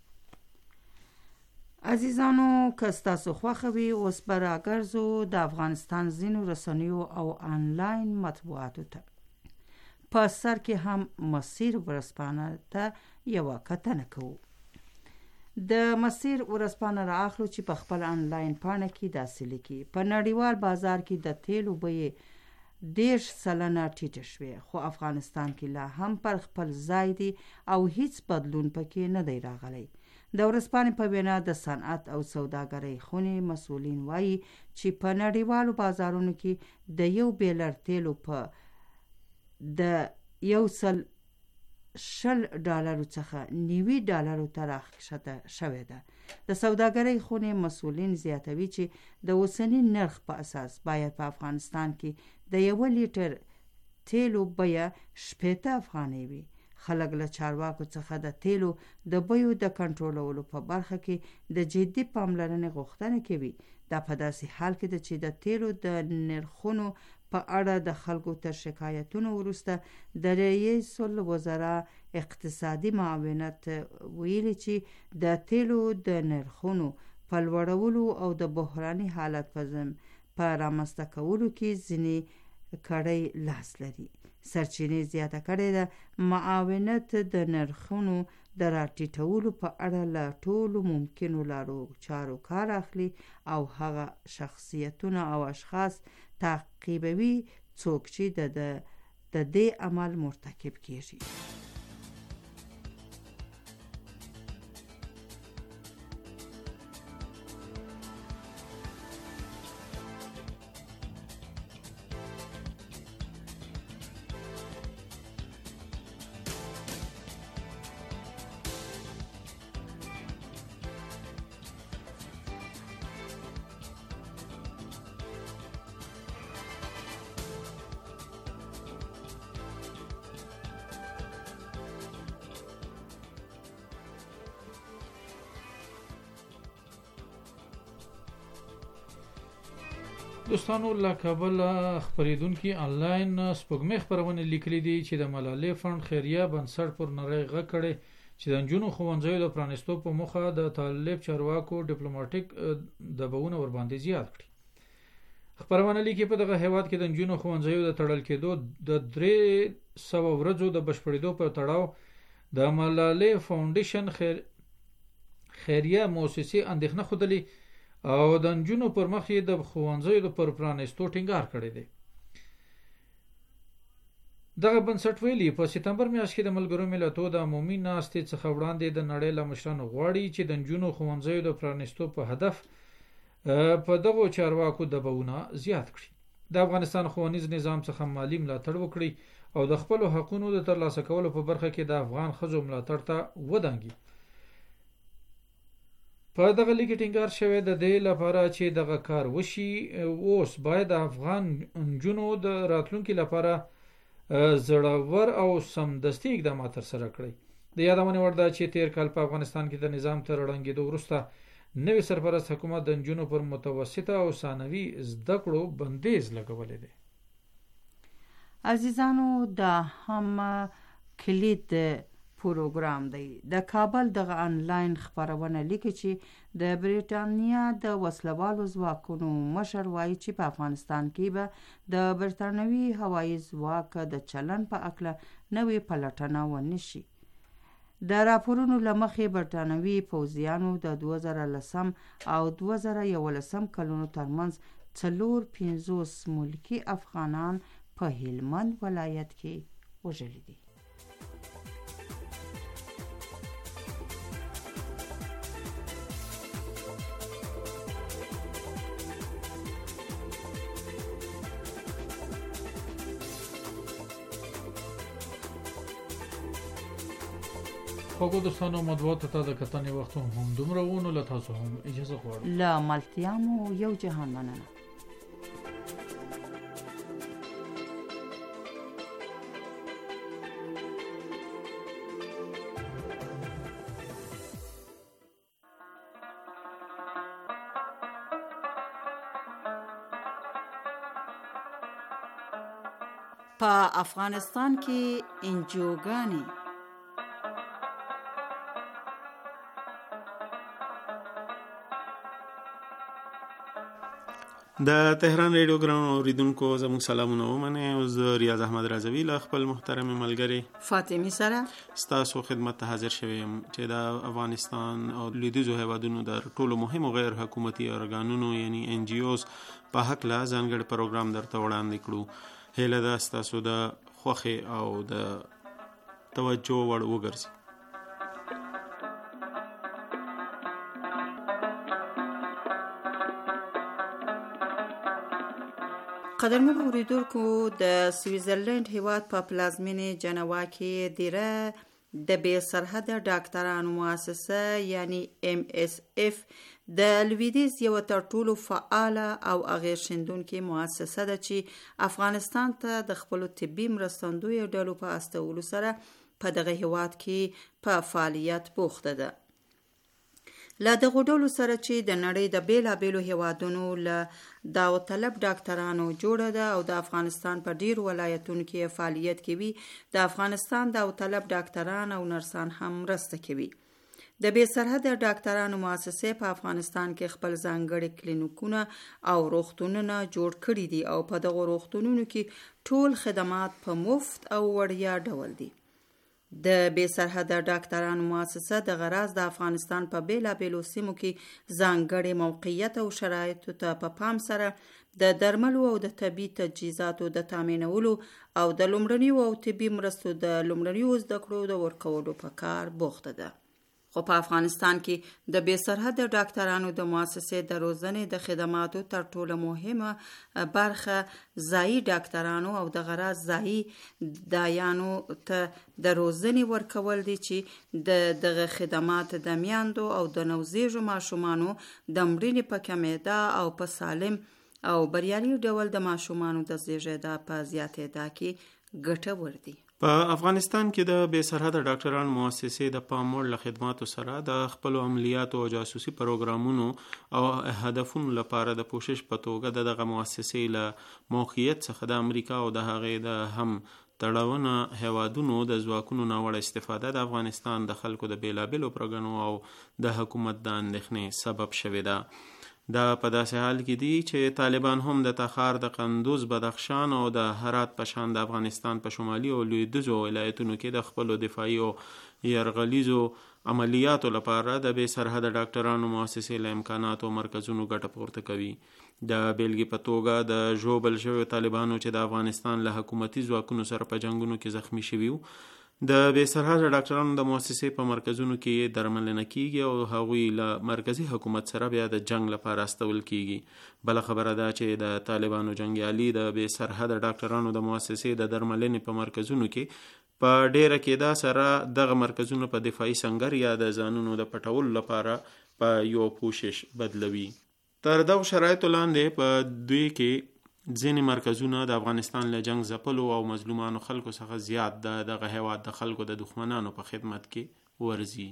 عزیزانو که ستاسو خوښه وي اوس به راګرځو د افغانستان ځینو رسنیو او آنلاین مطبوعاتو ته. په سر کې هم مسیر ورځپاڼه ته یوه کتنه کوو. د مسیر ورځپاڼه رااخلو چې په خپل آنلاین پاڼه کې داسې لیکي: په نړیوال بازار کې د تیلو بیې دېرش سلنه ټیټه شوې، خو افغانستان کې لا هم پر خپل ځای دی او هیڅ بدلون پکې نه دی راغلی. د ورځپاڼې په وینا د صنعت او سوداګرۍ خونې مسؤلین وایي چې په نړیوالو بازارونو کې د یو بیلر تیلو په د یو سل شل ډالرو څخه نوي ډالرو ته راښکته شوې ده. د سوداګرۍ خونې مسؤلین زیاتوي چې د اوسني نرخ په اساس باید په افغانستان کې د یو لیټر تیلو بیه شپېته افغانۍ وي. خلک له چارواکو څخه د تیلو د بیو د کنټرولولو په برخه کې د جدي پاملرنې غوښتنه کوي. دا په داسې حال کې ده چې د تیلو د نرخونو په اړه د خلکو تر شکایتونو وروسته د رئیس الوزرا اقتصادي معاونت ویلي چې د تیلو د نرخونو په لوړولو او د بحراني حالت په رامنځته کولو کې ځینې کړۍ لاس لري. سرچینې زیاته کړې ده معاونت د نرخونو د راټیټولو په اړه له ټولو ممکنو لارو چارو کار اخلي او هغه شخصیتونه او اشخاص تعقیبوي څوک چې د د دې عمل مرتکب کیږي. دوستانو له کابل خبریدونکو آنلاین سپوږمۍ خبرونه لیکلي دي چې د ملالۍ فند خیریه بنسټ پر نړۍ غږ کړي چې د نجونو ښوونځیو د پرانیستو په موخه د طالب چارواکو ډیپلوماټیک دباونه ور باندې زیات کړي. خبرونه لیکي په دغه هیواد کې د نجونو ښوونځیو د تړل کېدو د درې سوه ورځو د بشپړېدو په تړاو د ملالۍ فاونډیشن خیر خیریه مؤسسې اندېښنه ښودلې او د نجونو پر مخ یې د ښوونځیو د پر پرانیستو ټینګار کړی دی. دغه بنسټ ویلي په سپتمبر میاشت کې د ملګرو ملتونو د عمومي ناستې څخه وړاندې د نړۍ له مشرانو غواړي چې د نجونو ښوونځیو د پرانیستو په هدف په دغو چارواکو دباونه زیات کړي. د افغانستان ښوونیز نظام څخه مالی ملاتړ وکړي او د خپلو حقونو د ترلاسه کولو په برخه کې د افغان ښځو ملاتړ ته ودانګي. په دغه لیک ټینګار شوی د دې لپاره چې دغه کار وشي اوس باید د افغان نجونو د راتلونکي لپاره زړور او سمدستي اقدامات ترسره کړي. د یادونې وړ ده چې تیر کال په افغانستان کې د نظام تر ړنګېدو وروسته نوی سرپرست حکومت د نجونو پر متوسطه او ثانوي زده کړو بندیز لګولی دی. عزیزانو دا هم کلید پروګرام دی. د کابل دغه آنلاین خبرونه لیکي چې د بریټانیا د وسلوالو ځواکونو مشر وایي چې په افغانستان کې به د برټانوي هوایي ځواک د چلن په اړه نوې پلټنه ونشي. د راپورونو له مخې برټانوي پوځیانو د دوه زره لسم او دوه زره یولسم کلونو ترمنځ څلور پنځوس ملکي افغانان په هلمند ولایت کې وژلي دي. خوږو دوستانو مطبوعاتو ته د کتنې وخت هم دومره و نو له تاسو هم اجازه غواړم. له ملتیا مو یو جهان مننه. په افغانستان کې انجیوګانې د تهران ریډیو ګرام اوریدونکو زموږ سلامونه ومنئ. اوس د ریاض احمد رضوي له خپل محترم ملګری فاطمه سره ستاسو خدمت ته حاضر شوی یم چې د افغانستان او لویدیځو هیوادونو د ټولو مهمو غیر حکومتي ارګانونو یعنی ان جی اوز په هکله ځانګړی پروګرام درته وړاندې کړو. هیله ده ستاسو د خوښې او د توجه وړ وګرځي. قدرمنو اوریدونکو، د سویټزرلند هیواد په پلازمینې جنوا کې دیره د بې سرحده ډاکټرانو مؤسسه یعنی ام اس اف د لویدیځ یو تر ټولو فعاله او اغېزمنونکې مؤسسه ده چې افغانستان ته د خپل طبي مرستندویو ډلو په استولو سره په دغه هیواد کې په فعالیت بوخته ده. له دغو ډلو سره چې د نړۍ د بیلابیلو هیوادونو له داوطلب ډاکټرانو جوړه ده او د افغانستان په ډیرو ولایتونو کې فعالیت کوي، د افغانستان داوطلب ډاکټران او نرسان هم مرسته کوي. د بې سرحده ډاکټرانو مؤسسې په افغانستان کې خپل ځانګړي کلینیکونه او روغتونونه جوړ کړي دي او په دغو روغتونونو کې ټول خدمات په مفت او وړیا ډول دي. د بې سرحده ډاکټرانو مؤسسه د غراض د افغانستان په بیلابیلو سیمو کې ځانګړي موقعیت او شرایطو ته په پام سره د درملو او د طبي تجهیزاتو د تامینولو او د لومړنیو او طبي مرستو د لومړنیو زده کړو د ورکولو په کار بوخته ده. خو په افغانستان کې د بې سرحده ډاکټرانو د مؤسسې د روزنې د خدماتو تر ټولو مهمه برخه ځایي ډاکټرانو او د غراض ځایي دایانو ته د روزنې ورکول دي چې د دغه خدمات د میندو او د نوزیږو ماشومانو د مړینې په کمیدا او په سالم او بریالي ډول د ماشومانو د زیږیدا په زیاتېدا کې ګټور دي. په افغانستان کې د بې سرحده ډاکټرانو مؤسسې د پام وړ له خدماتو سره د خپلو عملیاتو او جاسوسي پروګرامونو او هدفونو لپاره د پوښښ په توګه د دغه مؤسسې له موقعیت څخه د امریکا او د هغې د هم تړاونه هیوادونو د ځواکونو ناوړه استفاده د افغانستان د خلکو د بیلابیلو پرګنو او د حکومت د اندېښنې سبب شوې ده. دا په داسې حال کې دي چې طالبان هم د تخار، د قندوز، بدخشان او د هرات په شان د افغانستان په شمالي او لویدیځو ولایتونو کې د خپلو دفاعي او یرغلیزو عملیاتو لپاره د بې سرحده ډاکټرانو مؤسسې له امکاناتو او مرکزونو ګټه پورته کوي. د بیلګې په توګه د ژوبل شویو طالبانو چې د افغانستان له حکومتي ځواکونو سره په جنګونو کې زخمی شوي وو، د بې سرحده ډاکټرانو د مؤسسې په مرکزونو کې درملنه کیږي او هغوی له مرکزی حکومت سره بیا د جنگ لپاره استول کیږي. بل خبره ده چې د طالبانو جنگیالي د بې سرحده ډاکټرانو د مؤسسې د درملنې په مرکزونو کې په ډیره کېدا سره دغه مرکزونو په دفاعي سنگر یا د ځانونو د پټولو لپاره په یو پوښښ بدلوي. تر دغو شرایطو لاندې په دوی کې ځینې مرکزونه د افغانستان له جنگ ځپلو او مظلومانو خلکو څخه زیات د دغه هیواد د خلکو د دښمنانو په خدمت کې ورځي.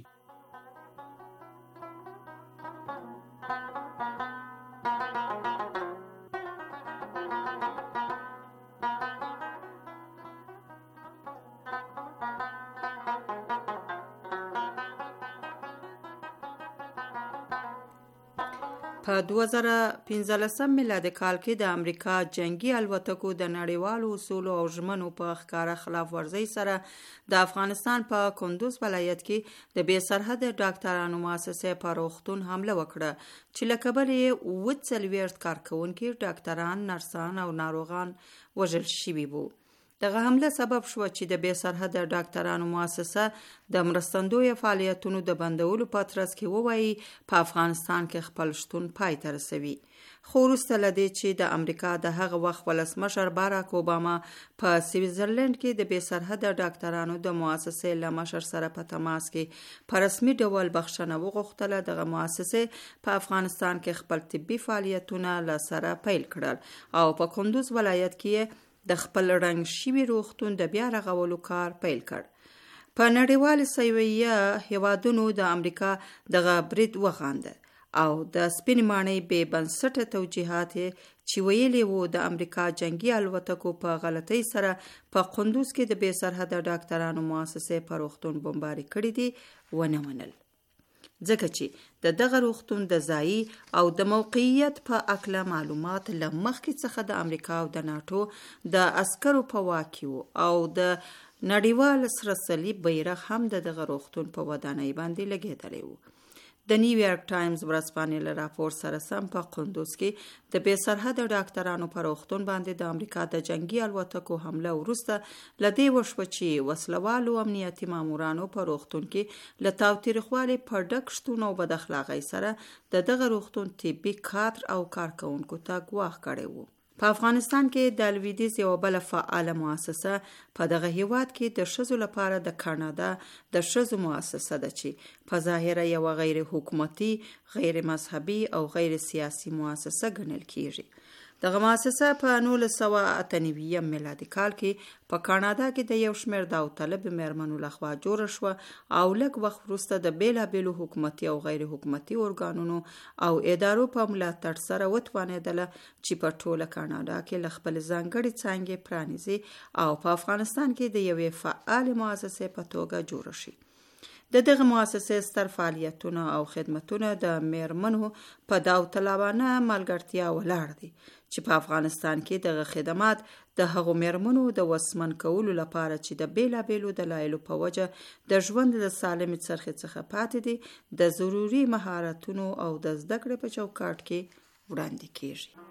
په دوه زره پنځلسم میلادي کال کې د امریکا جنگي الوتکو د نړیوالو اصولو او ژمنو په ښکاره خلاف ورزۍ سره د افغانستان په کندوز ولایت کې د بې سرحده ډاکټرانو مؤسسې په روغتون حمله وکړه چې له کبله یې اووه څلوېښت کارکوونکي ډاکټران، نرسان او ناروغان وژل شوي وو. دغه حمله سبب شو چې د بې سرحده ډاکټرانو مؤسسه د مرستندویه فعالیتونو د بندولو په ترڅ کې ووایي په افغانستان کې خپل شتون پای ته رسوي. خو وروسته له دې چې د امریکا د هغه وخت ولسمشر باراک اوباما په سویټزرلند کې د بې سرحده ډاکټرانو د مؤسسې له مشر سره په تماس کې په رسمي ډول بخښنه وغوښتله، دغه مؤسسې په افغانستان کې خپل طبي فعالیتونه له سره پیل کړل او په کندوز ولایت کې د خپل رنګ شوي روغتون د بیا رغولو کار پیل کړ. په نړیوال سویه هیوادونو د امریکا دغه برید وغانده او د سپینې ماڼۍ بې بنسټه توجیهات چې ویلي وو د امریکا جنگي الوتکو په غلطۍ سره په قندوز کې د بې سرحده ډاکټرانو مؤسسې په روغتون بمباري کړي دي ونه منل، ځکه چې د دغه روغتون د ځایي او د موقعیت په اکله معلومات له مخکې څخه د امریکا او د ناټو د عسکرو په واک کې وو او د نړیوال سره صلیب بیرغ هم د دغه روغتون په ودانۍ باندې لګېدلی وو. د نیویارک ټایمز ورځپاڼې له راپور سره سم په قندوز کې د بې سرحده ډاکټرانو په روغتون باندې د امریکا د جنگي الوتکو حمله وروسته له دې وشوه چې وسلوالو امنیتي مامورانو په روغتون کې له تاوتریخوالي په ډک شتون او بد اخلاقۍ سره د دغه روغتون طبي کادر او کارکوونکو ته ګواښ کړی وو. په افغانستان کې د لویدیځ یوه بله فعاله مؤسسه په دغه هیواد کې د ښځو لپاره د کاناډا د ښځو مؤسسه ده چې په ظاهره یوه غیر حکومتي، غیر مذهبي او غیر سیاسي مؤسسه ګڼل کیږي. دغه مؤسسه په نولس سوه اته نوي میلادي کال کې په کاناډا کې د یو شمېر داوطلب میرمنو لخوا جوړه شوه او لږ وخت وروسته د بېلابېلو حکومتي او غیر حکومتي ارګانونو او ادارو په ملاتړ سره وتوانېدله چې په ټوله کاناډا کې له خپلې ځانګړې څانګې پرانیزي او په افغانستان کې د یوې فعالې مؤسسې په توګه جوړه شي. د دغه مؤسسې ستر فعالیتونه او خدمتونه د میرمنو په داوطلبانه ملګرتیا ولاړ دي چې په افغانستان کې دغه خدمات د هغو میرمنو د وسمن کولو لپاره چې د بیلابیلو دلایلو په وجه د ژوند د سالمې څرخې څخه پاتې دي د ضروري مهارتونو او د زده کړې په چوکاټ کې وړاندې کیږي.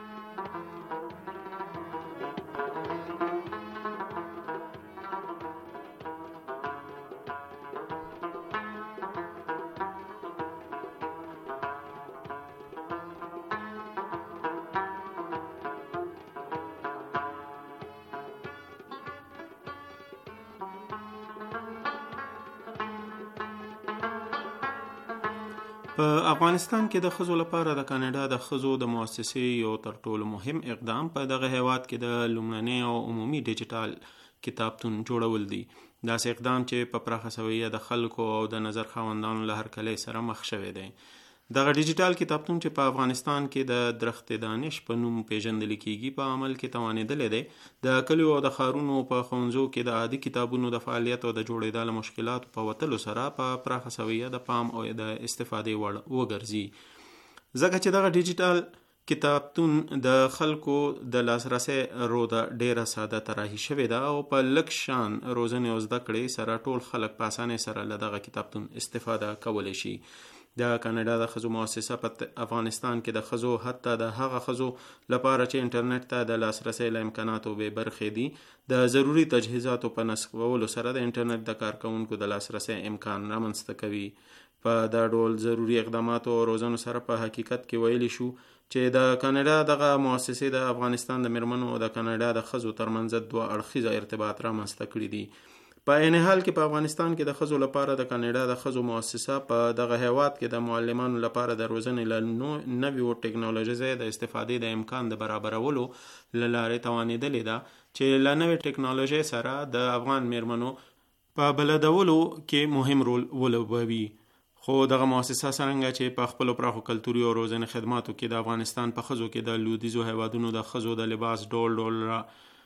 په افغانستان کې د ښځو لپاره د کاناډا د ښځو د مؤسسې یو تر ټولو مهم اقدام په دغه هیواد کې د لومړني او عمومي ډیجیټل کتابتون جوړول دي. داسې اقدام چې په پراخه سویه د خلکو او د نظر خاوندانو له هرکلۍ سره مخ شوی دی. دغه ډیجیټل کتابتون چې په افغانستان کې د درخت دانش په نوم پیژندل کیږي په عمل کې توانېدلی دی د کلیو او د ښارونو په ښوونځو کې د عادي کتابونو د فعالیت او د جوړېدا له مشکلاتو په وتلو سره په پراخه سویه د پام او د استفادې وړ وګرځي. ځکه چې دغه ډیجیټل کتابتون د خلکو د لاسرسي روده ډیره ساده طراحي شوې ده او په لږ شان روزنې او زده کړې سره ټول خلک په اسانۍ سره له دغه کتابتون استفاده کولی شي. د کاناډا د ښځو مؤسسه په افغانستان کې د ښځو حتی د هغه ښځو لپاره چې انټرنیټ ته د لاسرسي له امکاناتو بې برخې دي د ضروري تجهیزاتو په نصبولو سره د انټرنیټ د کارکوونکو د لاسرسي امکان رامنځته کوي. په دا ډول ضروري اقداماتو او روزنو سره په حقیقت کې ویلی شو چې د کاناډا دغه مؤسسې د افغانستان د میرمنو او د کاناډا د ښځو ترمنځ دوه اړخیزه ارتباط رامنځته کړي دي. په عین حال کې په افغانستان کې د ښځو لپاره د کاناډا د ښځو مؤسسه په دغه هیواد کې د معلمانو لپاره د روزنې له نویو ټکنالوژۍ د استفادې د امکان د برابرولو له لارې توانېدلې ده چې له نوې ټکنالوژۍ سره د افغان میرمنو په بلدولو کې مهم رول ولوبوي. خو دغه مؤسسه څرنګه چې په خپلو پراخو کلتوري او روزنې خدماتو کې د افغانستان په ښځو کې د لویدیځو هیوادونو د ښځو د لباس ډول ډول را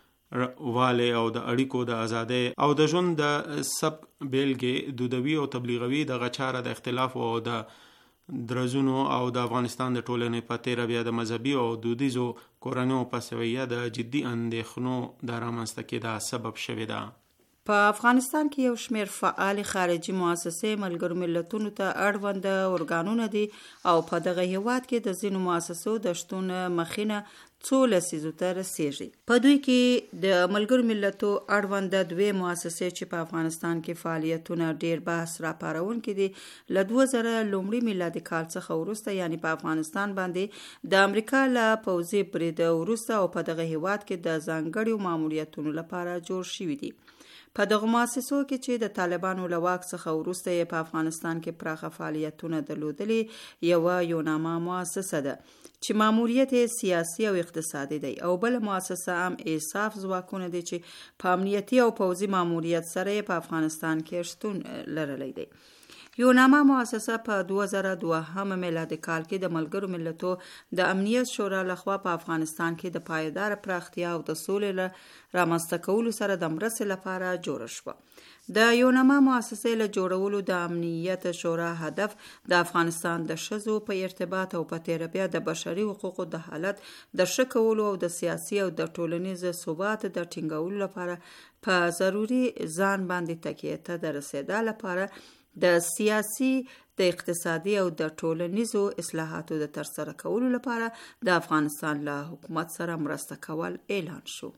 واله او د اړیکو د ازادۍ او د ژوند د سب بیلګې دودوي او تبلیغوي دغه چاره د اختلاف او د درزونو او د افغانستان د ټولنې په تیره بیا د مذهبي او دودیزو کورنیو په سویه د جدي اندېښنو د رامنځته کېدا سبب شوې ده. په افغانستان کې یو شمېر فعال خارجي مؤسسې ملګرو ملتونو ته اړوند ارګانونه دي او په دغه هیواد کې د ځینو مؤسسو د شتون مخینه څو لسیزو ته رسیږي. په دوی کې د ملګرو ملتو اړوند دوه مؤسسې چې په افغانستان کې فعالیتونه ډیر بحث راپارونکي دي له دوه زره لومړي میلادي کال څخه وروسته، یعنی په افغانستان باندې د امریکا له پوځي برید وروسته او په دغه هیواد کې د ځانګړو ماموریتونو لپاره جوړ شوي دي. په دغه مؤسسو کې چې د طالبانو له واک څخه وروسته یې په افغانستان کې پراخه فعالیتونه درلودلي، یوه یوناما مؤسسه ده چې ماموریت سیاسي او اقتصادي دی، او بل مؤسسه هم ایساف ځواکونه دي چې په امنیتي او پوځي ماموریت سره په افغانستان کې شتون لرلی دی. یوناما مؤسسه په دوه زره دوهم میلادي کال کې د ملګرو ملتو د امنیت شورا لخوا په افغانستان کې د پایدار پراختیا او د سولې له رامنځته کولو سره د مرستې لپاره جوړه شوه. د یوناما مؤسسې له جوړولو د امنیت شورا هدف د افغانستان د ښځو په ارتباط او په تیره بیا د بشري حقوقو د حالت د ښه کولو او د سیاسي او د ټولنیز ثبات د ټینګولو لپاره په ضروري ځان باندې تکیه ته د رسېدا لپاره د سیاسي، د اقتصادي او د ټولنیزو اصلاحاتو د ترسره کولو لپاره د افغانستان له حکومت سره مرسته کول اعلان شو.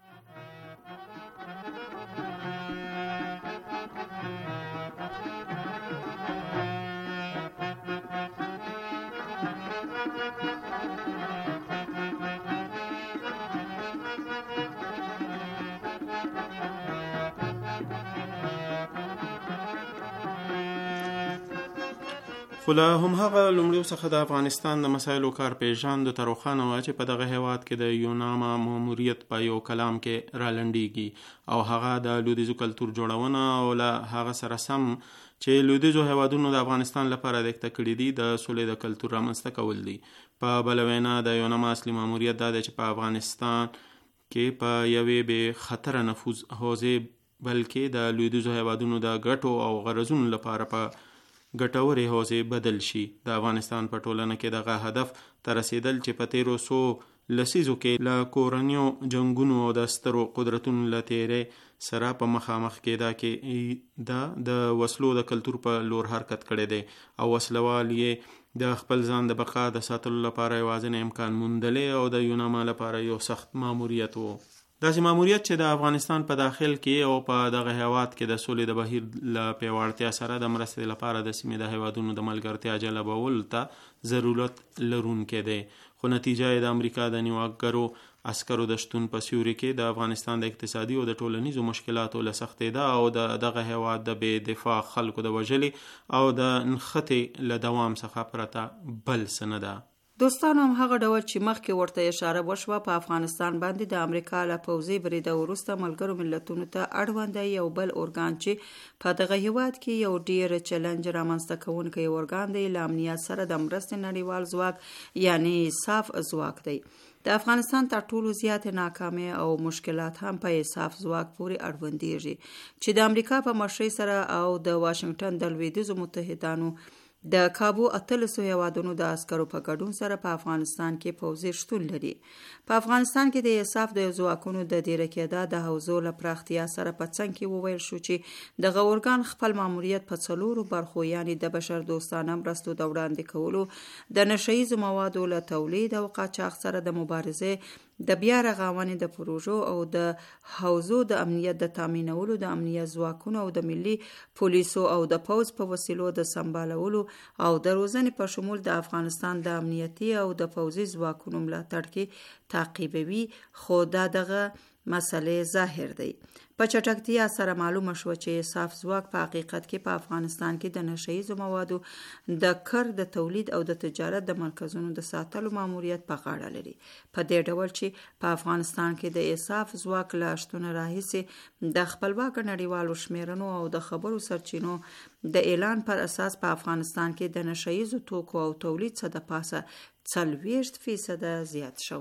خو له همهغه لومړیو څخه د افغانستان د مسایلو کار پیژاندو ته روښانه وه چې په دغه هیواد کې د یوناما ماموریت په یو کلام کې رالنډیږي او هغه د لویدیځو کلتور جوړونه او له هغه سره سم چې لویدیځو هیوادونو د افغانستان لپاره د اکته کړي دي د سولې د کلتور رامنځته کول دي. په بله وینا د یوناما اصلي ماموریت دا دی چې په افغانستان کې په یوې بې خطره نفوذ حوزې بلکې د لویدیځو هیوادونو د ګټو او غرضونو لپاره په ګټورې حوزې بدل شي. د افغانستان په ټولنه کې دغه هدف ته رسیدل چې په تیرو څو لسیزو کې له کورنیو جنګونو او د سترو قدرتونو له تیرې سره په مخامخ کېدا کې دا د وسلو د کلتور په لور حرکت کړی دی او وسلوال یې د خپل ځان د بقا د ساتلو لپاره یوازینی امکان موندلی او د یوناما لپاره یو سخت ماموریت و. داسې ماموریت چې د افغانستان په داخل کې او په دغه هیواد کې د سولې د بهیر له پیاوړتیا سره د مرستې لپاره د سیمې د هیوادونو د ملګرتیا جلبولو ته ضرورت لرونکی دی. خو نتیجه یې د امریکا د نیواکګرو عسکرو د شتون په سیوري کې د افغانستان د اقتصادي او د ټولنیزو مشکلاتو له سختېدا او د دغه هیواد د بې دفاع خلکو د وژلې او د نښتې له دوام څخه پرته بل څه نه ده. دوستانو، هم هغه ډول چې مخکې ورته اشاره وشوه، په افغانستان باندې د امریکا له پوځي برید وروسته ملګرو ملتونو ته اړوند یو بل ارګان چې په دغه هیواد کې یو ډیر چلنج رامنځته کوونکی ارګان دی، له امنیت سره د مرستې نړیوال ځواک یعنی ایساف ځواک دی. د افغانستان تر ټولو زیات ناکامي او مشکلات هم په ایساف ځواک پورې اړوندېږي چې د امریکا په مشرۍ سره او د واشنگټن د لویدیځو متحدانو د کابو اتلسو هیوادونو د عسکرو په ګډون سره په افغانستان کې پوځي شتون لري. په افغانستان کې د ایساف د ځواکونو د ډیره کېدا د حوزو له پراختیا سره په څنګ کې وویل شو چې دغه ارګان خپل ماموریت په څلورو برخو یعنی د بشر دوستانه مرستو د وړاندې کولو، د نشه ییزو موادو له تولید او قاچاق سره د مبارزې، د بیا رغونې د پروژو او د حوزو د امنیت د تامینولو، د امنیت ځواکونو او د ملي پولیسو او د پوځ په وسیلو د سمبالولو او د روزنې په شمول د افغانستان د امنیتي او د پوځي ځواکونو ملاتړ کې تعقیبوي. خو دا دغه مسلې ظاهر دی. په چټکتیا سره معلومه شو چې ایساف ځواک په حقیقت کې په افغانستان کې د نشه ییزو موادو د کر د تولید او د تجارت د مرکزونو د ساتلو ماموریت په غاړه لري. په دې ډول چې په افغانستان کې د ایساف ځواک له شتونه راهیسې د خپلواک نړیوالو شمیرنو او د خبرو سرچینو د اعلان پر اساس په افغانستان کې د نشه ییزو توکو او تولید څخه د پاسه څلوېښت فیصده زیات شوی دی.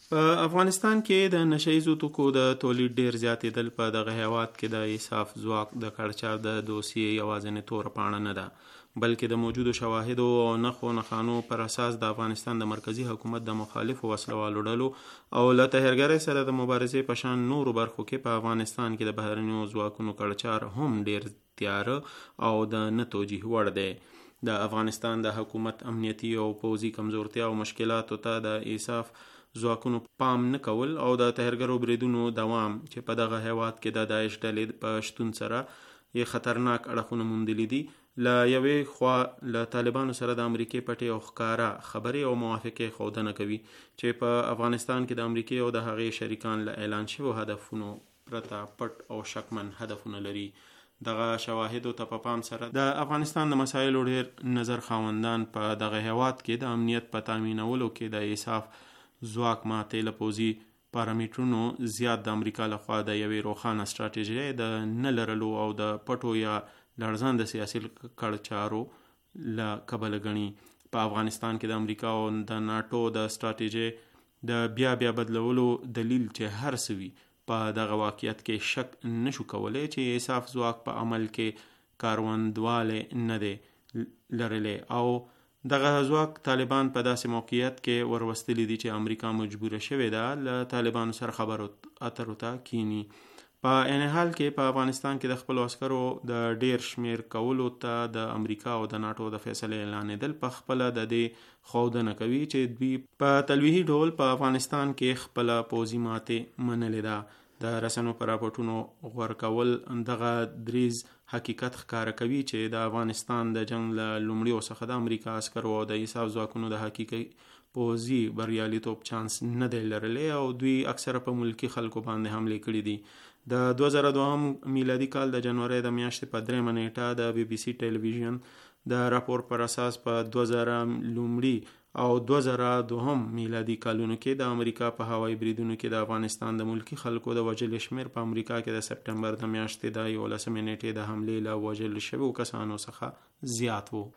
په افغانستان کې د نشهیزو توکو د تولید ډیر زیاتېدل په دغه هیواد کې د انصاف ځواک د کړچار د دوسیې یوازینۍ توره پاڼه نه ده، بلکې د موجودو شواهدو او نښو نښانو پر اساس د افغانستان د مرکزی حکومت د مخالفو وسلوالو ډلو او له ترهګرۍ سره د مبارزې په شان نورو برخو کې په افغانستان کې د بهرنیو ځواکونو کړچار هم ډیر تیاره او د نه توجیه وړ دی. د افغانستان د حکومت امنیتي او پوځي کمزورتیا او مشکلاتو ته د انصاف ځواکونو پام نه کول او د ترهګرو بریدونو دوام چې په دغه هیواد کې د داعش ډلې په شتون سره یې خطرناک اړخونه موندلي دي. له یوې خوا له طالبانو سره د امریکې پټې او ښکاره خبرې او موافقې ښودنه کوي چې په افغانستان کې د امریکې او د هغې شریکان له اعلان شویو هدفونو پرته پټ او شکمن هدفونه لري. دغه شواهدو ته په پام سره د افغانستان د مسایلو ډیر نظر خاوندان په دغه هیواد کې د امنیت په تامینولو کې د انصاف ځواک ماتې له پوځي پارامیټرونو زیات د امریکا لخوا د یوې روښانه ستراتیژۍ د نه لرلو او د پټو یا لړزانده سیاسي کړچارو له کبله ګڼي. په افغانستان کې د امریکا او د ناټو د ستراتیژۍ د بیا بیا بدلولو دلیل چې هر څه وي په دغه واقعیت کې شک نشو کولی چې انصاف ځواک په عمل کې کاروندواله نه دی لرلی او دغه ځواک طالبان په داسې موقعیت کې وروستلی دي چې امریکا مجبوره شوې ده له طالبانو سره خبرو اترو ته کینی. په عین حال کې په افغانستان کې د خپلو عسکرو د ډیر شمیر کولو ته د امریکا او د ناټو د فیصلې اعلانېدل په خپله د دې ښودنه کوي چې دوی په تلویحي ډول په افغانستان کې خپله پوځي ماتې منلې ده. د رسنیو په راپورټونو غور کول دغه دریز حقیقت ښکاره کوي چې د افغانستان د جنگ له لومړیو څخه د امریکا عسکرو او د انصاف ځواکونو د حقیقي پوځي بریالیتوب چانس نه دی لرلی او دوی اکثره په ملکي خلکو باندې حملې کړي دي. د دوه زره دوهم میلادي کال د جنوري د میاشتې په دریمه نیټه د بی بی سی ټلویزیون د راپور پر اساس په دوه زره لومړي او دوه زره دوهم میلادي کالونو کې د امریکا په هوایي بریدونو کې د افغانستان د ملکی خلکو د وژل شمیر په امریکا کې د سپټمبر د میاشتې د یولسمې نیټې د حملې له وژل شویو کسانو څخه زیات وو.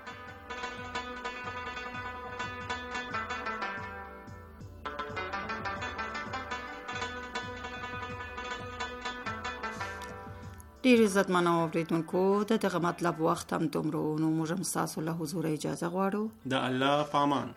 ډیر عزتمن اوریدونکو د دغه مطلب وخت هم دومره نو موږ هم ستاسو له حضور اجازه غواړو. د الله پامان.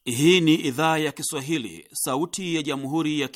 Hii ni idhaa ya Kiswahili, sauti ya Jamhuri ya